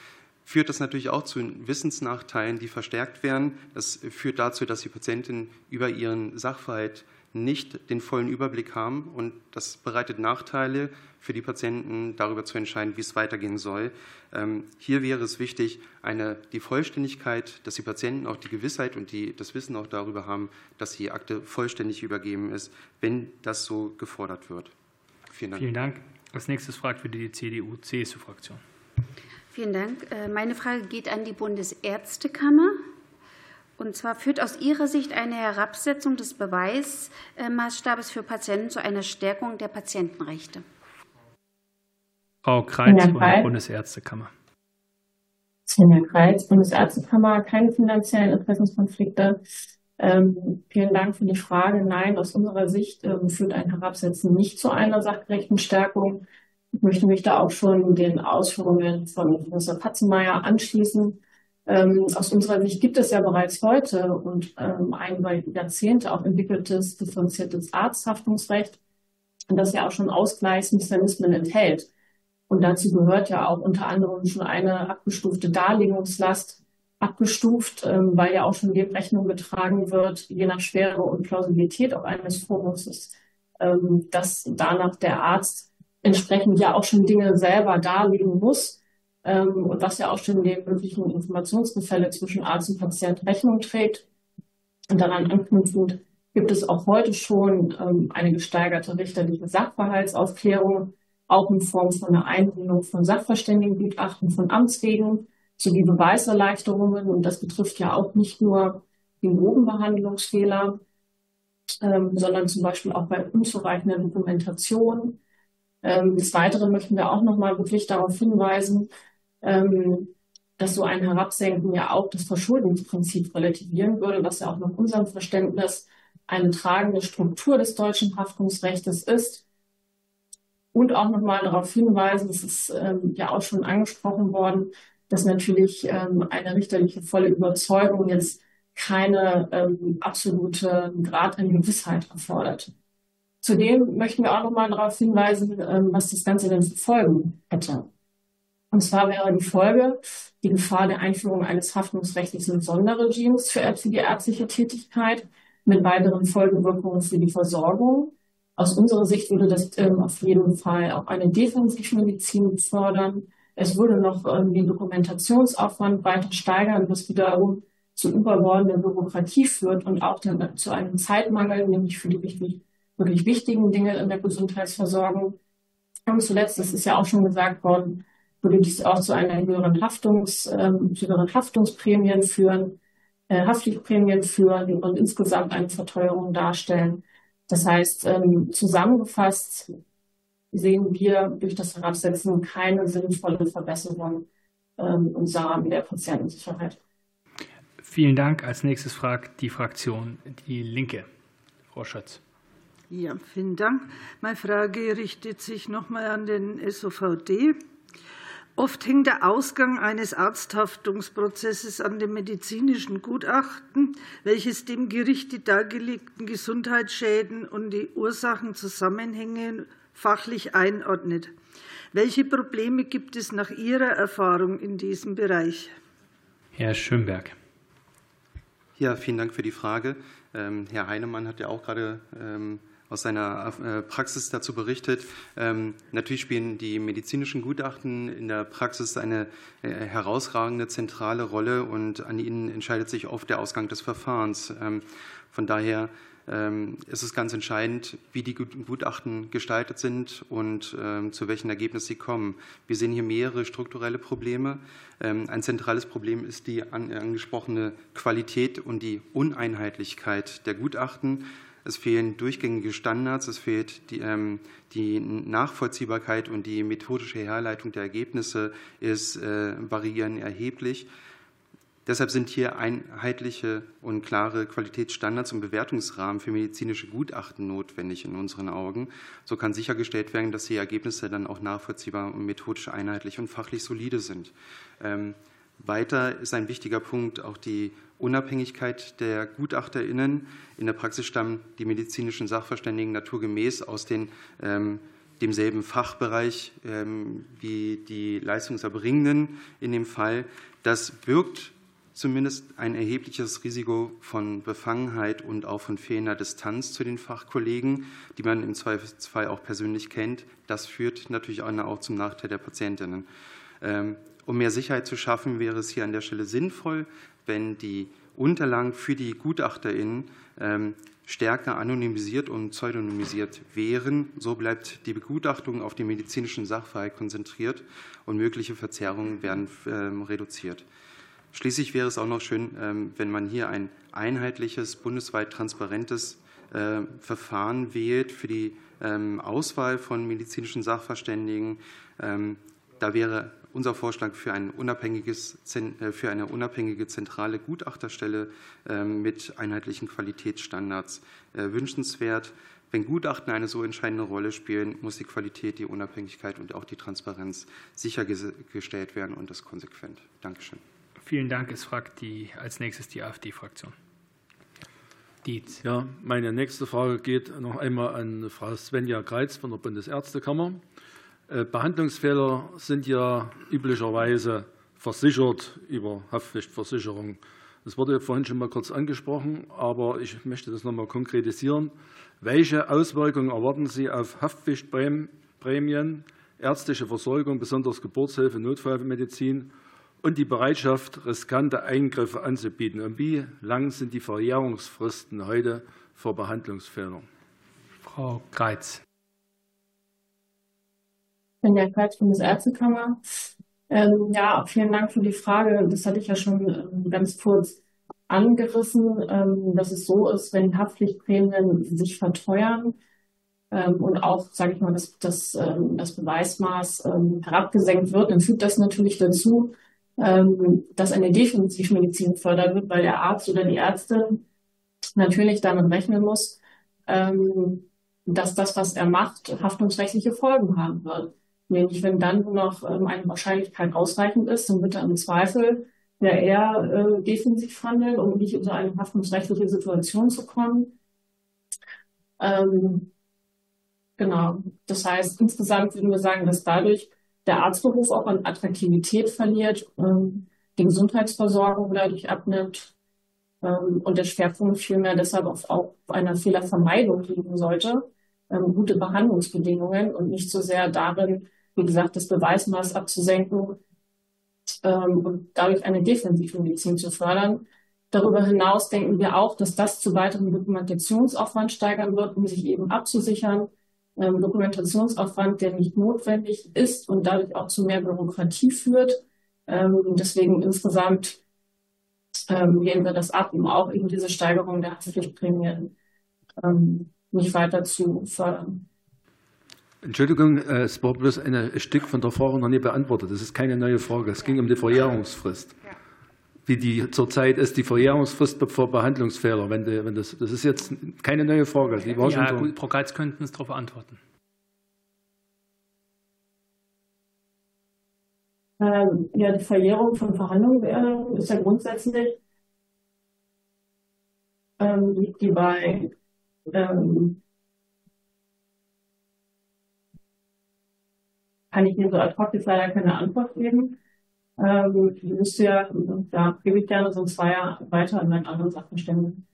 führt das natürlich auch zu Wissensnachteilen, die verstärkt werden. Das führt dazu, dass die Patientinnen über ihren Sachverhalt nicht den vollen Überblick haben, und das bereitet Nachteile für die Patienten, darüber zu entscheiden, wie es weitergehen soll. Hier wäre es wichtig, eine, die Vollständigkeit, dass die Patienten auch die Gewissheit und die, das Wissen auch darüber haben, dass die Akte vollständig übergeben ist, wenn das so gefordert wird. Vielen Dank. Vielen Dank. Als nächstes fragt für die C D U-C S U-Fraktion. Vielen Dank. Meine Frage geht an die Bundesärztekammer. Und zwar führt aus Ihrer Sicht eine Herabsetzung des Beweismaßstabes für Patienten zu einer Stärkung der Patientenrechte? Frau Kreitz von der Bundesärztekammer. Herr Kreitz, Bundesärztekammer, keine finanziellen Interessenskonflikte. Ähm, vielen Dank für die Frage. Nein, aus unserer Sicht ähm, führt ein Herabsetzen nicht zu einer sachgerechten Stärkung. Ich möchte mich da auch schon den Ausführungen von Professor Katzenmeier anschließen. Ähm, aus unserer Sicht gibt es ja bereits heute und ähm, ein über Jahrzehnte auch entwickeltes differenziertes Arzthaftungsrecht, das ja auch schon Ausgleichsmechanismen enthält. Und dazu gehört ja auch unter anderem schon eine abgestufte Darlegungslast, abgestuft, ähm, weil ja auch schon dem Rechnung getragen wird, je nach Schwere und Plausibilität auch eines Vorwurfs, ähm, dass danach der Arzt entsprechend ja auch schon Dinge selber darlegen muss, ähm, und was ja auch schon dem möglichen Informationsgefälle zwischen Arzt und Patient Rechnung trägt. Und daran anknüpfend gibt es auch heute schon ähm, eine gesteigerte richterliche Sachverhaltsaufklärung, auch in Form von einer Einbindung von Sachverständigengutachten von Amts wegen sowie Beweiserleichterungen. Und das betrifft ja auch nicht nur den groben Behandlungsfehler, ähm, sondern zum Beispiel auch bei unzureichender Dokumentation. Ähm, des Weiteren möchten wir auch noch mal wirklich darauf hinweisen, ähm, dass so ein Herabsenken ja auch das Verschuldungsprinzip relativieren würde, was ja auch nach unserem Verständnis eine tragende Struktur des deutschen Haftungsrechts ist. Und auch noch mal darauf hinweisen, es ist ähm, ja auch schon angesprochen worden, dass natürlich ähm, eine richterliche volle Überzeugung jetzt keine ähm, absolute Grad an Gewissheit erfordert. Zudem möchten wir auch noch mal darauf hinweisen, ähm, was das Ganze denn für Folgen hätte. Und zwar wäre die Folge die Gefahr der Einführung eines haftungsrechtlichen Sonderregimes für, für die ärztliche Tätigkeit mit weiteren Folgewirkungen für die Versorgung. Aus unserer Sicht würde das ähm, auf jeden Fall auch eine Defensivmedizin fördern. Es würde noch ähm, den Dokumentationsaufwand weiter steigern, was wiederum zu überbordender Bürokratie führt und auch dann zu einem Zeitmangel, nämlich für die wichtig, wirklich wichtigen Dinge in der Gesundheitsversorgung. Und zuletzt, das ist ja auch schon gesagt worden, würde dies auch zu einer höheren, Haftungs, ähm, höheren Haftungsprämien führen, äh, Haftpflichtprämien führen und insgesamt eine Verteuerung darstellen. Das heißt, ähm, zusammengefasst sehen wir durch das Herabsetzen keine sinnvolle Verbesserung ähm, unserer Rahmen der Patientensicherheit. Vielen Dank. Als nächstes fragt die Fraktion Die Linke. Frau Schötz. Ja, vielen Dank. Meine Frage richtet sich nochmal an den S O V D. Oft hängt der Ausgang eines Arzthaftungsprozesses an dem medizinischen Gutachten, welches dem Gericht die dargelegten Gesundheitsschäden und die Ursachenzusammenhänge fachlich einordnet. Welche Probleme gibt es nach Ihrer Erfahrung in diesem Bereich? Herr Schönberg. Ja, vielen Dank für die Frage. Ähm, Herr Heinemann hat ja auch gerade ähm, aus seiner Praxis dazu berichtet. Ähm, natürlich spielen die medizinischen Gutachten in der Praxis eine äh, herausragende zentrale Rolle, und an ihnen entscheidet sich oft der Ausgang des Verfahrens. Ähm, von daher ähm, ist es ganz entscheidend, wie die Gutachten gestaltet sind und ähm, zu welchen Ergebnissen sie kommen. Wir sehen hier mehrere strukturelle Probleme. Ähm, ein zentrales Problem ist die an, angesprochene Qualität und die Uneinheitlichkeit der Gutachten. Es fehlen durchgängige Standards, es fehlt die, ähm, die Nachvollziehbarkeit, und die methodische Herleitung der Ergebnisse ist, äh, variieren erheblich. Deshalb sind hier einheitliche und klare Qualitätsstandards und Bewertungsrahmen für medizinische Gutachten notwendig in unseren Augen. So kann sichergestellt werden, dass die Ergebnisse dann auch nachvollziehbar und methodisch einheitlich und fachlich solide sind. Ähm, Weiter ist ein wichtiger Punkt auch die Unabhängigkeit der GutachterInnen. In der Praxis stammen die medizinischen Sachverständigen naturgemäß aus den ähm, demselben Fachbereich wie die Leistungserbringenden in dem Fall. Das birgt zumindest ein erhebliches Risiko von Befangenheit und auch von fehlender Distanz zu den Fachkollegen, die man im Zweifelsfall auch persönlich kennt. Das führt natürlich auch zum Nachteil der Patientinnen. Um mehr Sicherheit zu schaffen, wäre es hier an der Stelle sinnvoll, wenn die Unterlagen für die GutachterInnen stärker anonymisiert und pseudonymisiert wären. So bleibt die Begutachtung auf den medizinischen Sachverhalt konzentriert und mögliche Verzerrungen werden reduziert. Schließlich wäre es auch noch schön, wenn man hier ein einheitliches, bundesweit transparentes Verfahren wählt für die Auswahl von medizinischen Sachverständigen. Da wäre unser Vorschlag für, ein unabhängiges, für eine unabhängige zentrale Gutachterstelle mit einheitlichen Qualitätsstandards wünschenswert. Wenn Gutachten eine so entscheidende Rolle spielen, muss die Qualität, die Unabhängigkeit und auch die Transparenz sichergestellt werden und das konsequent. Dankeschön. Vielen Dank. Es fragt die, als nächstes die AfD-Fraktion. Dietz. Ja, meine nächste Frage geht noch einmal an Frau Svenja Greitz von der Bundesärztekammer. Behandlungsfehler sind ja üblicherweise versichert über Haftpflichtversicherung. Das wurde vorhin schon mal kurz angesprochen, aber ich möchte das noch mal konkretisieren. Welche Auswirkungen erwarten Sie auf Haftpflichtprämien, ärztliche Versorgung, besonders Geburtshilfe, Notfallmedizin und die Bereitschaft, riskante Eingriffe anzubieten? Und wie lang sind die Verjährungsfristen heute für Behandlungsfehler? Frau Greitz. Svenja Greitz, Bundesärztekammer. Ähm, ja, vielen Dank für die Frage. Das hatte ich ja schon ähm, ganz kurz angerissen, ähm, dass es so ist, wenn Haftpflichtprämien sich verteuern ähm, und auch, sage ich mal, das, das, ähm, das Beweismaß ähm, herabgesenkt wird, dann führt das natürlich dazu, ähm, dass eine Definitivmedizin gefördert wird, weil der Arzt oder die Ärztin natürlich damit rechnen muss, ähm, dass das, was er macht, haftungsrechtliche Folgen haben wird. Nämlich, wenn dann nur noch ähm, eine Wahrscheinlichkeit ausreichend ist, dann wird er im Zweifel ja eher äh, defensiv handeln, um nicht in so eine haftungsrechtliche Situation zu kommen. Ähm, genau. Das heißt, insgesamt würden wir sagen, dass dadurch der Arztberuf auch an Attraktivität verliert, ähm, die Gesundheitsversorgung dadurch abnimmt ähm, und der Schwerpunkt vielmehr deshalb auf, auf einer Fehlervermeidung liegen sollte, ähm, gute Behandlungsbedingungen und nicht so sehr darin, wie gesagt, das Beweismaß abzusenken ähm, und dadurch eine Defensivmedizin zu fördern. Darüber hinaus denken wir auch, dass das zu weiteren Dokumentationsaufwand steigern wird, um sich eben abzusichern. Ähm, Dokumentationsaufwand, der nicht notwendig ist und dadurch auch zu mehr Bürokratie führt. Ähm, deswegen insgesamt ähm, lehnen wir das ab, um auch eben diese Steigerung der Haftpflichtprämien ähm, nicht weiter zu fördern. Entschuldigung, es war bloß ein Stück von der Frage noch nicht beantwortet. Das ist keine neue Frage. Es ging um die Verjährungsfrist. Wie die zurzeit ist, die Verjährungsfrist vor Behandlungsfehler. Wenn, die, wenn das, das ist jetzt keine neue Frage. Die war ja, schon so. Gut, Frau Greitz könnten es darauf antworten. Ähm, ja, die Verjährung von Verhandlungen äh, ist ja grundsätzlich ähm, liegt die bei ähm, kann ich mir so ad hoc jetzt leider keine Antwort geben. Ähm, die müsste ja, ja, gebe ich gerne so zwei Jahre weiter an meinen anderen Sachverständigen.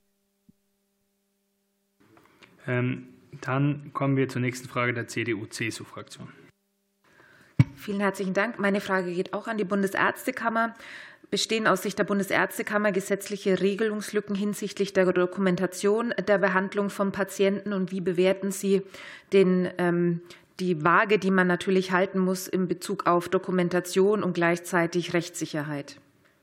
Ähm, dann kommen wir zur nächsten Frage der C D U-C S U-Fraktion. Vielen herzlichen Dank. Meine Frage geht auch an die Bundesärztekammer. Bestehen aus Sicht der Bundesärztekammer gesetzliche Regelungslücken hinsichtlich der Dokumentation der Behandlung von Patienten und wie bewerten Sie den ähm, die Waage, die man natürlich halten muss in Bezug auf Dokumentation und gleichzeitig Rechtssicherheit?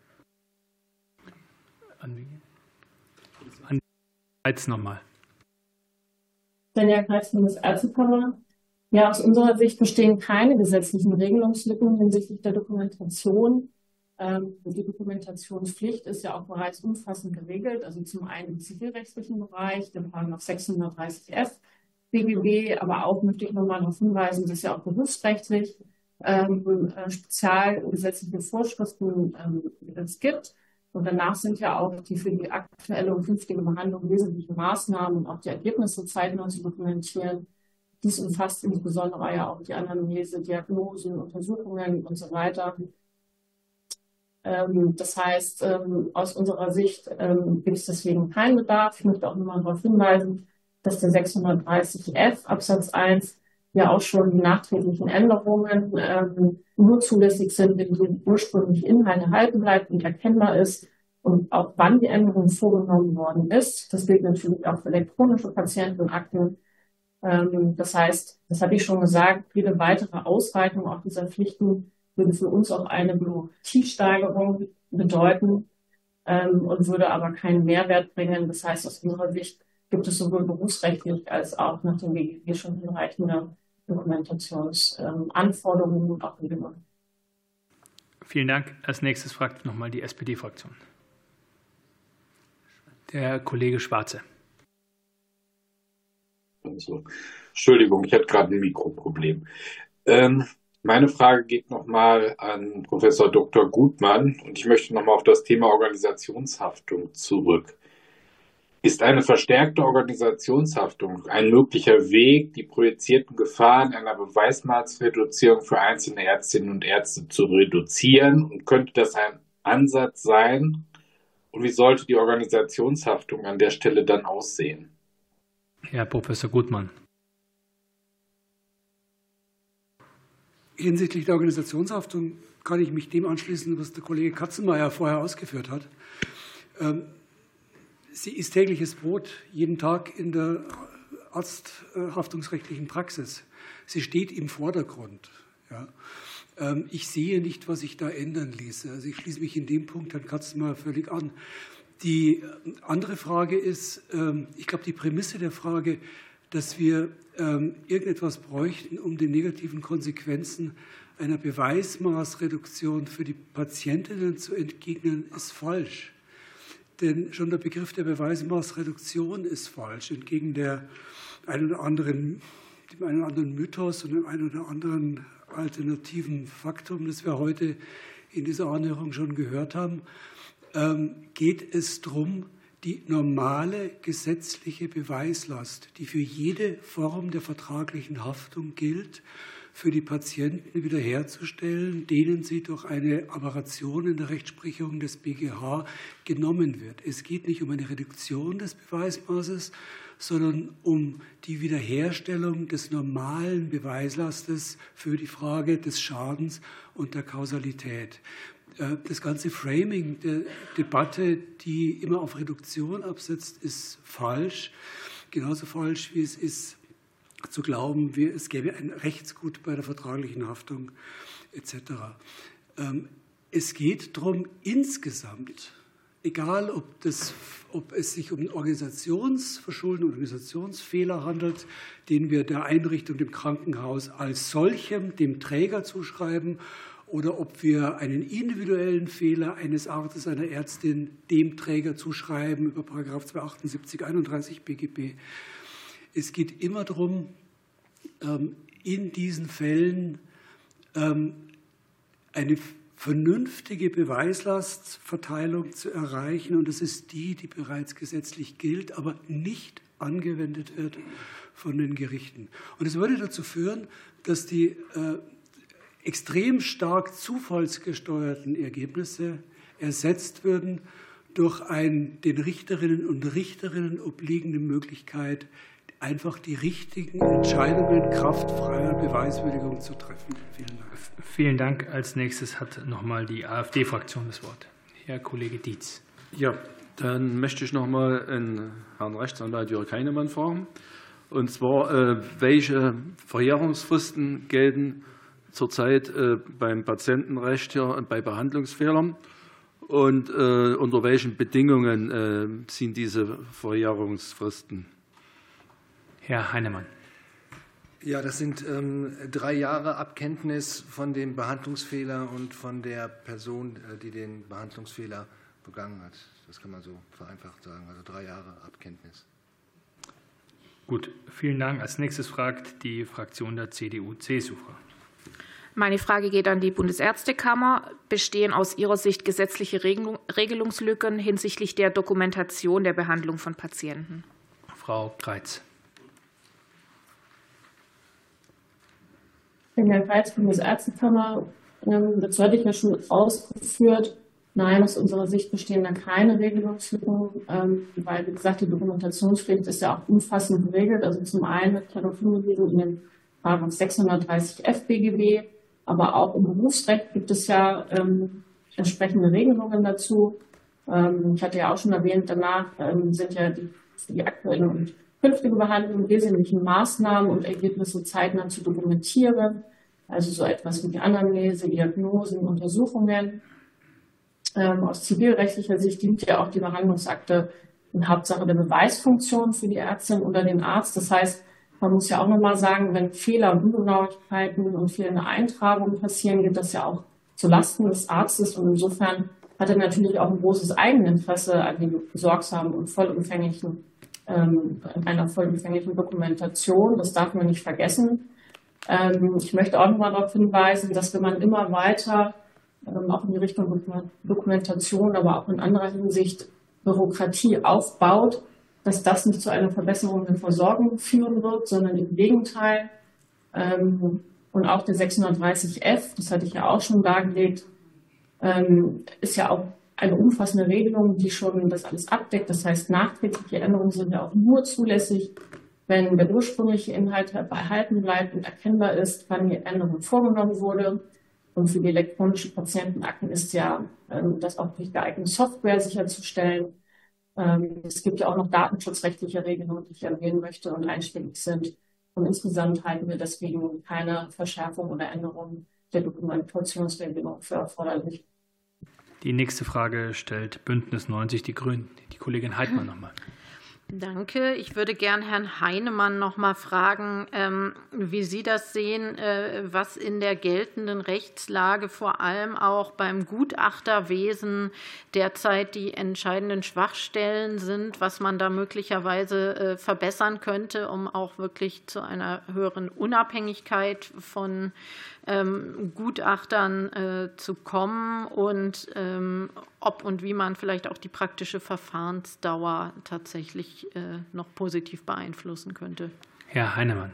Jetzt nochmal. Svenja Greitz, Bundesärztekammer. Ja, aus unserer Sicht bestehen keine gesetzlichen Regelungslücken hinsichtlich der Dokumentation. Ähm, die Dokumentationspflicht ist ja auch bereits umfassend geregelt, also zum einen im zivilrechtlichen Bereich, dem Paragraph sechshundertdreißig f B G B, aber auch möchte ich nochmal darauf hinweisen, dass ja auch berufsrechtlich ähm, spezialgesetzliche Vorschriften ähm, es gibt. Und danach sind ja auch die für die aktuelle und künftige Behandlung wesentlichen Maßnahmen und auch die Ergebnisse zeitnah zu dokumentieren, Dies umfasst insbesondere ja auch die Anamnese, Diagnosen, Untersuchungen und so weiter. Das heißt, aus unserer Sicht gibt es deswegen keinen Bedarf. Ich möchte auch nochmal darauf hinweisen, dass der sechshundertdreißig f Absatz eins ja auch schon die nachträglichen Änderungen nur zulässig sind, wenn die ursprüngliche Inhalt erhalten bleibt und erkennbar ist und auch wann die Änderung vorgenommen worden ist. Das gilt natürlich auch für elektronische Patientenakten. Das heißt, das habe ich schon gesagt, jede weitere Ausweitung auch dieser Pflichten würde für uns auch eine Bürokratiesteigerung bedeuten ähm, und würde aber keinen Mehrwert bringen. Das heißt, aus unserer Sicht gibt es sowohl berufsrechtlich als auch nach dem B G B schon hinreichende Dokumentationsanforderungen ähm, und auch Regelungen. Vielen Dank. Als nächstes fragt nochmal die S P D-Fraktion. Der Kollege Schwarze. Also, Entschuldigung, ich hatte gerade ein Mikroproblem. Ähm, Meine Frage geht nochmal an Professor Doktor Gutmann und ich möchte nochmal auf das Thema Organisationshaftung zurück. Ist eine verstärkte Organisationshaftung ein möglicher Weg, die projizierten Gefahren einer Beweismaßreduzierung für einzelne Ärztinnen und Ärzte zu reduzieren? Und könnte das ein Ansatz sein? Und wie sollte die Organisationshaftung an der Stelle dann aussehen? Herr Professor Gutmann. Hinsichtlich der Organisationshaftung kann ich mich dem anschließen, was der Kollege Katzenmeier vorher ausgeführt hat. Sie ist tägliches Brot, jeden Tag in der arzthaftungsrechtlichen Praxis. Sie steht im Vordergrund. Ja. Ich sehe nicht, was sich da ändern ließe. Also ich schließe mich in dem Punkt Herrn Katzenmeier völlig an. Die andere Frage ist, ich glaube, die Prämisse der Frage, dass wir ähm, irgendetwas bräuchten, um den negativen Konsequenzen einer Beweismaßreduktion für die Patientinnen zu entgegnen, ist falsch. Denn schon der Begriff der Beweismaßreduktion ist falsch, entgegen der einen oder anderen, dem einen oder anderen Mythos und dem einen oder anderen alternativen Faktum, das wir heute in dieser Anhörung schon gehört haben, ähm, geht es darum, die normale gesetzliche Beweislast, die für jede Form der vertraglichen Haftung gilt, für die Patienten wiederherzustellen, denen sie durch eine Aberration in der Rechtsprechung des B G H genommen wird. Es geht nicht um eine Reduktion des Beweismaßes, sondern um die Wiederherstellung des normalen Beweislastes für die Frage des Schadens und der Kausalität. Das ganze Framing der Debatte, die immer auf Reduktion absetzt, ist falsch. Genauso falsch, wie es ist, zu glauben, es gäbe ein Rechtsgut bei der vertraglichen Haftung et cetera. Es geht darum, insgesamt, egal ob, das, ob es sich um Organisationsverschulden, Organisationsfehler handelt, den wir der Einrichtung, dem Krankenhaus als solchem, dem Träger zuschreiben, oder ob wir einen individuellen Fehler eines Arztes, einer Ärztin dem Träger zuschreiben über Paragraph zweihundertachtundsiebzig einunddreißig B G B. Es geht immer darum, in diesen Fällen eine vernünftige Beweislastverteilung zu erreichen. Und das ist die, die bereits gesetzlich gilt, aber nicht angewendet wird von den Gerichten. Und es würde dazu führen, dass die extrem stark zufallsgesteuerten Ergebnisse ersetzt würden durch eine den Richterinnen und Richterinnen obliegende Möglichkeit, einfach die richtigen Entscheidungen kraftfreier Beweiswürdigung zu treffen. Vielen Dank. Vielen Dank. Als nächstes hat nochmal die AfD-Fraktion das Wort. Herr Kollege Dietz. Ja, dann möchte ich nochmal den Herrn Rechtsanwalt Jörg Heinemann fragen. Und zwar, welche Verjährungsfristen gelten zurzeit äh, beim Patientenrecht hier bei Behandlungsfehlern und äh, unter welchen Bedingungen äh, sind diese Verjährungsfristen? Herr Heinemann. Ja, das sind ähm, drei Jahre Abkenntnis von dem Behandlungsfehler und von der Person, äh, die den Behandlungsfehler begangen hat. Das kann man so vereinfacht sagen. Also drei Jahre Abkenntnis. Gut, vielen Dank. Als nächstes fragt die Fraktion der C D U C S U. Meine Frage geht an die Bundesärztekammer. Bestehen aus Ihrer Sicht gesetzliche Regelungslücken hinsichtlich der Dokumentation der Behandlung von Patienten? Frau Kreitz. In der Kreisbundesärztekammer, das hatte ich ja schon ausgeführt, nein, aus unserer Sicht bestehen da keine Regelungslücken, weil, wie gesagt, die Dokumentationspflicht ist ja auch umfassend geregelt. Also zum einen wird ja darauf hingewiesen in den Paragraph sechshundertdreißig F B G B, aber auch im Berufsrecht gibt es ja ähm, entsprechende Regelungen dazu. Ähm, ich hatte ja auch schon erwähnt, danach ähm, sind ja die, die aktuelle und künftige Behandlung wesentlichen Maßnahmen und Ergebnisse zeitnah zu dokumentieren. Also so etwas wie die Anamnese, Diagnosen, Untersuchungen. Ähm, aus zivilrechtlicher Sicht dient ja auch die Behandlungsakte in Hauptsache der Beweisfunktion für die Ärztin oder den Arzt. Das heißt, man muss ja auch nochmal sagen, wenn Fehler und Ungenauigkeiten und fehlende Eintragungen passieren, geht das ja auch zulasten des Arztes. Und insofern hat er natürlich auch ein großes Eigeninteresse an dem sorgsamen und vollumfänglichen, ähm, einer vollumfänglichen Dokumentation. Das darf man nicht vergessen. Ähm, ich möchte auch nochmal darauf hinweisen, dass wenn man immer weiter ähm, auch in die Richtung Dokumentation, aber auch in anderer Hinsicht Bürokratie aufbaut, dass das nicht zu einer Verbesserung der Versorgung führen wird, sondern im Gegenteil. Ähm, und auch der sechshundertdreißig F, das hatte ich ja auch schon dargelegt, ähm, ist ja auch eine umfassende Regelung, die schon das alles abdeckt. Das heißt, nachträgliche Änderungen sind ja auch nur zulässig, wenn der ursprüngliche Inhalt erhalten bleibt und erkennbar ist, wann die Änderung vorgenommen wurde. Und für die elektronischen Patientenakten ist ja ähm, das auch durch geeignete Software sicherzustellen. Ähm, es gibt ja auch noch datenschutzrechtliche Regelungen, die ich erwähnen möchte und einschlägig sind. Und insgesamt halten wir deswegen keine Verschärfung oder Änderung der Dokumentationsregelung für erforderlich. Die nächste Frage stellt Bündnis neunzig Die Grünen. Die Kollegin Heidmann nochmal. Danke. Ich würde gern Herrn Heinemann noch mal fragen, wie Sie das sehen, was in der geltenden Rechtslage vor allem auch beim Gutachterwesen derzeit die entscheidenden Schwachstellen sind, was man da möglicherweise verbessern könnte, um auch wirklich zu einer höheren Unabhängigkeit von Gutachtern äh, zu kommen und ähm, ob und wie man vielleicht auch die praktische Verfahrensdauer tatsächlich äh, noch positiv beeinflussen könnte. Herr Heinemann.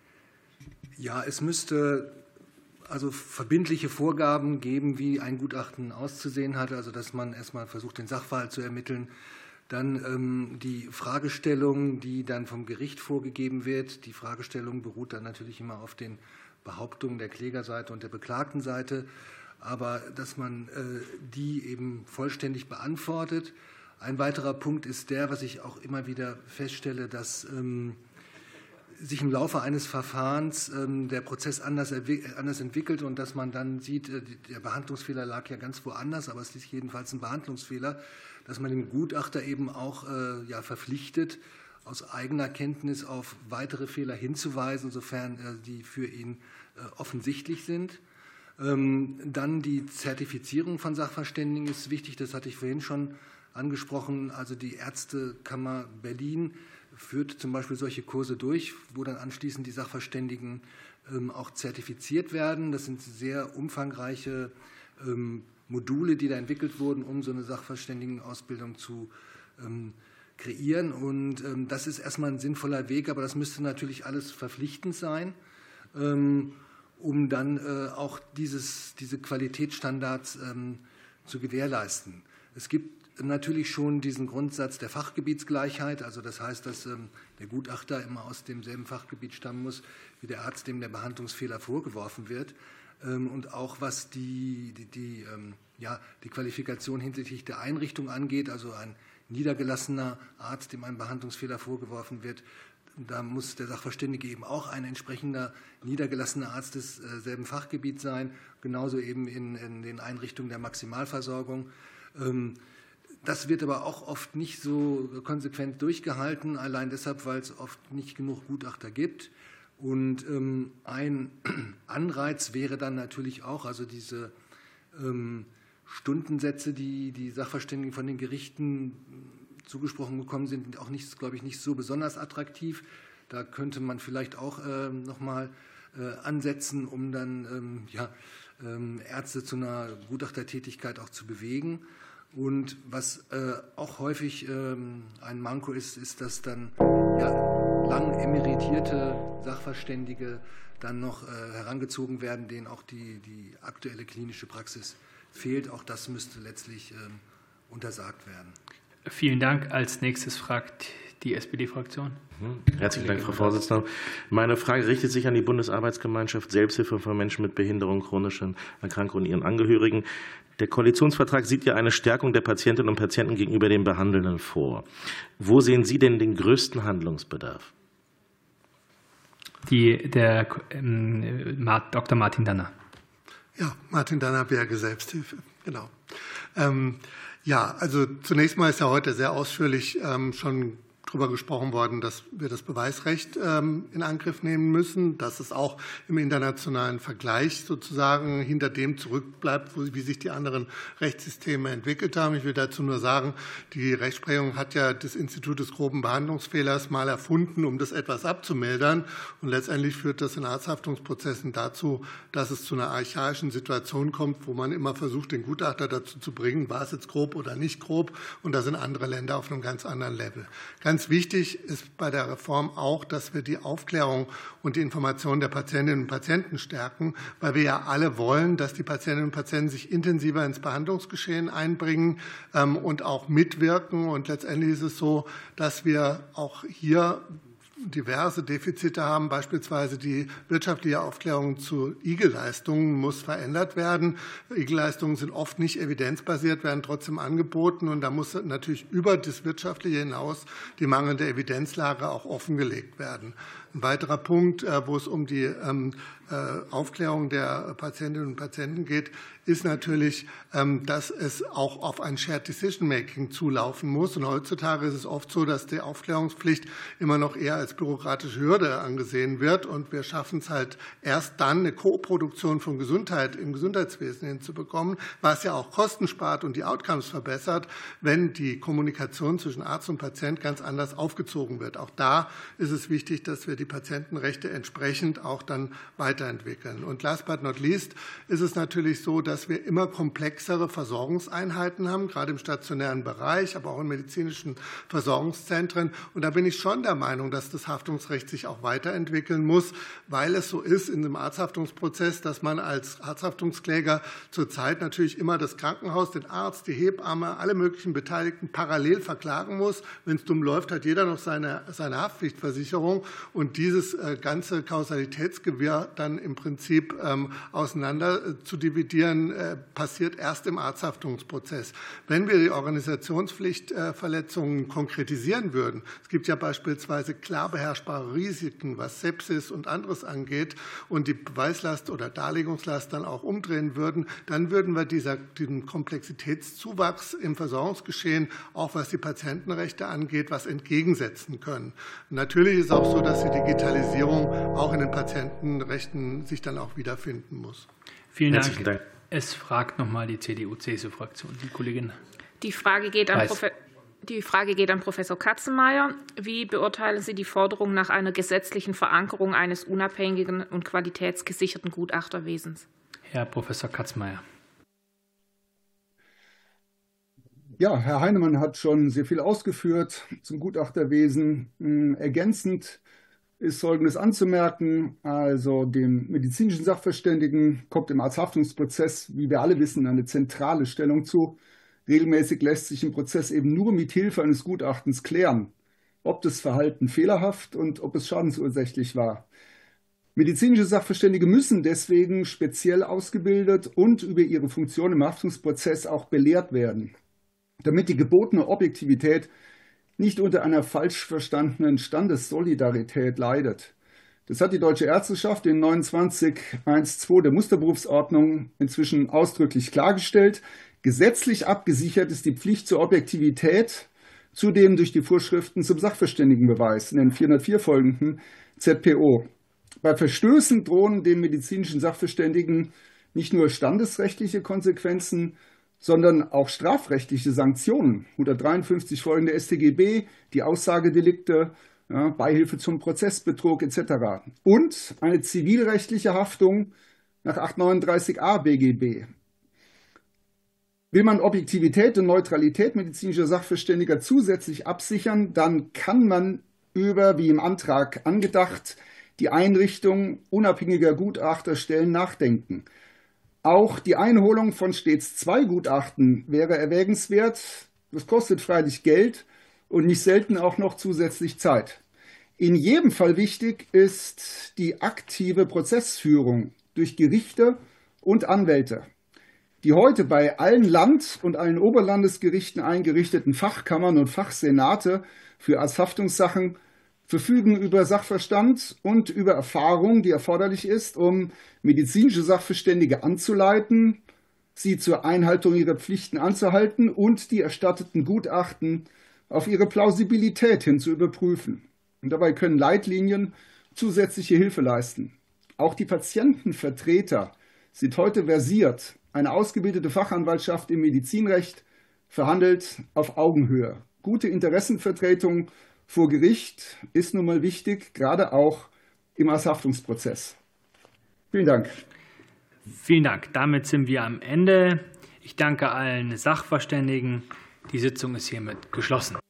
Ja, es müsste also verbindliche Vorgaben geben, wie ein Gutachten auszusehen hat, also dass man erstmal versucht, den Sachverhalt zu ermitteln. Dann ähm, die Fragestellung, die dann vom Gericht vorgegeben wird. Die Fragestellung beruht dann natürlich immer auf den Behauptungen der Klägerseite und der Beklagtenseite, aber dass man äh, die eben vollständig beantwortet. Ein weiterer Punkt ist der, was ich auch immer wieder feststelle, dass ähm, sich im Laufe eines Verfahrens ähm, der Prozess anders, anders entwickelt und dass man dann sieht, äh, der Behandlungsfehler lag ja ganz woanders, aber es ist jedenfalls ein Behandlungsfehler, dass man den Gutachter eben auch äh, ja, verpflichtet, aus eigener Kenntnis auf weitere Fehler hinzuweisen, sofern die für ihn offensichtlich sind. Dann die Zertifizierung von Sachverständigen ist wichtig, das hatte ich vorhin schon angesprochen. Also die Ärztekammer Berlin führt zum Beispiel solche Kurse durch, wo dann anschließend die Sachverständigen auch zertifiziert werden. Das sind sehr umfangreiche Module, die da entwickelt wurden, um so eine Sachverständigenausbildung zu kreieren. Und ähm, das ist erstmal ein sinnvoller Weg, aber das müsste natürlich alles verpflichtend sein, ähm, um dann äh, auch dieses, diese Qualitätsstandards ähm, zu gewährleisten. Es gibt natürlich schon diesen Grundsatz der Fachgebietsgleichheit, also das heißt, dass ähm, der Gutachter immer aus demselben Fachgebiet stammen muss wie der Arzt, dem der Behandlungsfehler vorgeworfen wird. Ähm, und auch was die, die, die, ähm, ja, die Qualifikation hinsichtlich der Einrichtung angeht, also ein niedergelassener Arzt, dem ein Behandlungsfehler vorgeworfen wird, da muss der Sachverständige eben auch ein entsprechender niedergelassener Arzt desselben Fachgebiets sein, genauso eben in, in den Einrichtungen der Maximalversorgung. Das wird aber auch oft nicht so konsequent durchgehalten, allein deshalb, weil es oft nicht genug Gutachter gibt. Und ein Anreiz wäre dann natürlich auch, also diese Stundensätze, die die Sachverständigen von den Gerichten zugesprochen bekommen sind, auch nicht, glaube ich, nicht so besonders attraktiv. Da könnte man vielleicht auch äh, noch mal äh, ansetzen, um dann ähm, ja, ähm, Ärzte zu einer Gutachtertätigkeit auch zu bewegen. Und was äh, auch häufig ähm, ein Manko ist, ist, dass dann ja, lang emeritierte Sachverständige dann noch äh, herangezogen werden, denen auch die, die aktuelle klinische Praxis fehlt. Auch das müsste letztlich ähm, untersagt werden. Vielen Dank. Als nächstes fragt die S P D-Fraktion. Herzlichen Dank, Frau Vorsitzende. Meine Frage richtet sich an die Bundesarbeitsgemeinschaft Selbsthilfe für Menschen mit Behinderung, chronischen Erkrankungen und ihren Angehörigen. Der Koalitionsvertrag sieht ja eine Stärkung der Patientinnen und Patienten gegenüber den Behandelnden vor. Wo sehen Sie denn den größten Handlungsbedarf? Die, der ähm, Doktor Martin Danner. Ja, Martin Danner, Berge Selbsthilfe, genau. Ähm, ja, also zunächst mal ist ja heute sehr ausführlich ähm, schon darüber gesprochen worden, dass wir das Beweisrecht ähm, in Angriff nehmen müssen, dass es auch im internationalen Vergleich sozusagen hinter dem zurückbleibt, wo, wie sich die anderen Rechtssysteme entwickelt haben. Ich will dazu nur sagen, die Rechtsprechung hat ja das Institut des groben Behandlungsfehlers mal erfunden, um das etwas abzumildern. Und letztendlich führt das in Arzthaftungsprozessen dazu, dass es zu einer archaischen Situation kommt, wo man immer versucht, den Gutachter dazu zu bringen, war es jetzt grob oder nicht grob. Und da sind andere Länder auf einem ganz anderen Level. Ganz wichtig ist bei der Reform auch, dass wir die Aufklärung und die Information der Patientinnen und Patienten stärken, weil wir ja alle wollen, dass die Patientinnen und Patienten sich intensiver ins Behandlungsgeschehen einbringen und auch mitwirken. Und letztendlich ist es so, dass wir auch hier diverse Defizite haben. Beispielsweise die wirtschaftliche Aufklärung zu I G E-Leistungen muss verändert werden. I G E-Leistungen sind oft nicht evidenzbasiert, werden trotzdem angeboten. Und da muss natürlich über das Wirtschaftliche hinaus die mangelnde Evidenzlage auch offengelegt werden. Ein weiterer Punkt, wo es um die Aufklärung der Patientinnen und Patienten geht, ist natürlich, dass es auch auf ein Shared Decision Making zulaufen muss. Und heutzutage ist es oft so, dass die Aufklärungspflicht immer noch eher als bürokratische Hürde angesehen wird. Und wir schaffen es halt erst dann, eine Co-Produktion von Gesundheit im Gesundheitswesen hinzubekommen, was ja auch Kosten spart und die Outcomes verbessert, wenn die Kommunikation zwischen Arzt und Patient ganz anders aufgezogen wird. Auch da ist es wichtig, dass wir die Patientenrechte entsprechend auch dann weiterentwickeln. Und last but not least ist es natürlich so, dass wir immer komplexere Versorgungseinheiten haben, gerade im stationären Bereich, aber auch in medizinischen Versorgungszentren. Und da bin ich schon der Meinung, dass das Haftungsrecht sich auch weiterentwickeln muss, weil es so ist in dem Arzthaftungsprozess, dass man als Arzthaftungskläger zurzeit natürlich immer das Krankenhaus, den Arzt, die Hebamme, alle möglichen Beteiligten parallel verklagen muss. Wenn es dumm läuft, hat jeder noch seine, seine Haftpflichtversicherung. Und dieses ganze Kausalitätsgewirr dann im Prinzip ähm, auseinander zu dividieren, äh, passiert erst im Arzthaftungsprozess. Wenn wir die Organisationspflichtverletzungen äh, konkretisieren würden, es gibt ja beispielsweise klar beherrschbare Risiken, was Sepsis und anderes angeht, und die Beweislast oder Darlegungslast dann auch umdrehen würden, dann würden wir dieser, diesem Komplexitätszuwachs im Versorgungsgeschehen, auch was die Patientenrechte angeht, was entgegensetzen können. Natürlich ist es auch so, dass die Digitalisierung auch in den Patientenrechten sich dann auch wiederfinden muss. Vielen Dank. Dank. Es fragt nochmal die C D U-C S U-Fraktion, die Kollegin. Die Frage geht an, Profe die Frage geht an Professor Katzenmeier. Wie beurteilen Sie die Forderung nach einer gesetzlichen Verankerung eines unabhängigen und qualitätsgesicherten Gutachterwesens? Herr Professor Katzenmeier. Ja, Herr Heinemann hat schon sehr viel ausgeführt zum Gutachterwesen. Ergänzend ist Folgendes anzumerken. Also dem medizinischen Sachverständigen kommt im Arzthaftungsprozess, wie wir alle wissen, eine zentrale Stellung zu. Regelmäßig lässt sich im Prozess eben nur mit Hilfe eines Gutachtens klären, ob das Verhalten fehlerhaft und ob es schadensursächlich war. Medizinische Sachverständige müssen deswegen speziell ausgebildet und über ihre Funktion im Haftungsprozess auch belehrt werden, damit die gebotene Objektivität nicht unter einer falsch verstandenen Standessolidarität leidet. Das hat die Deutsche Ärzteschaft in neunundzwanzig Absatz zwei der Musterberufsordnung inzwischen ausdrücklich klargestellt. Gesetzlich abgesichert ist die Pflicht zur Objektivität, zudem durch die Vorschriften zum Sachverständigenbeweis in den vierhundertvier folgenden Z P O. Bei Verstößen drohen den medizinischen Sachverständigen nicht nur standesrechtliche Konsequenzen, sondern auch strafrechtliche Sanktionen. hundertdreiundfünfzig folgende S t G B, die Aussagedelikte, ja, Beihilfe zum Prozessbetrug et cetera. Und eine zivilrechtliche Haftung nach achthundertneununddreißig a B G B. Will man Objektivität und Neutralität medizinischer Sachverständiger zusätzlich absichern, dann kann man über, wie im Antrag angedacht, die Einrichtung unabhängiger Gutachterstellen nachdenken. Auch die Einholung von stets zwei Gutachten wäre erwägenswert. Das kostet freilich Geld und nicht selten auch noch zusätzlich Zeit. In jedem Fall wichtig ist die aktive Prozessführung durch Gerichte und Anwälte. Die heute bei allen Land- und allen Oberlandesgerichten eingerichteten Fachkammern und Fachsenate für Arzthaftungssachen verfügen über Sachverstand und über Erfahrung, die erforderlich ist, um medizinische Sachverständige anzuleiten, sie zur Einhaltung ihrer Pflichten anzuhalten und die erstatteten Gutachten auf ihre Plausibilität hin zu überprüfen. Und dabei können Leitlinien zusätzliche Hilfe leisten. Auch die Patientenvertreter sind heute versiert. Eine ausgebildete Fachanwaltschaft im Medizinrecht verhandelt auf Augenhöhe. Gute Interessenvertretung vor Gericht ist nun mal wichtig, gerade auch im Arzthaftungsprozess. Vielen Dank. Vielen Dank. Damit sind wir am Ende. Ich danke allen Sachverständigen. Die Sitzung ist hiermit geschlossen.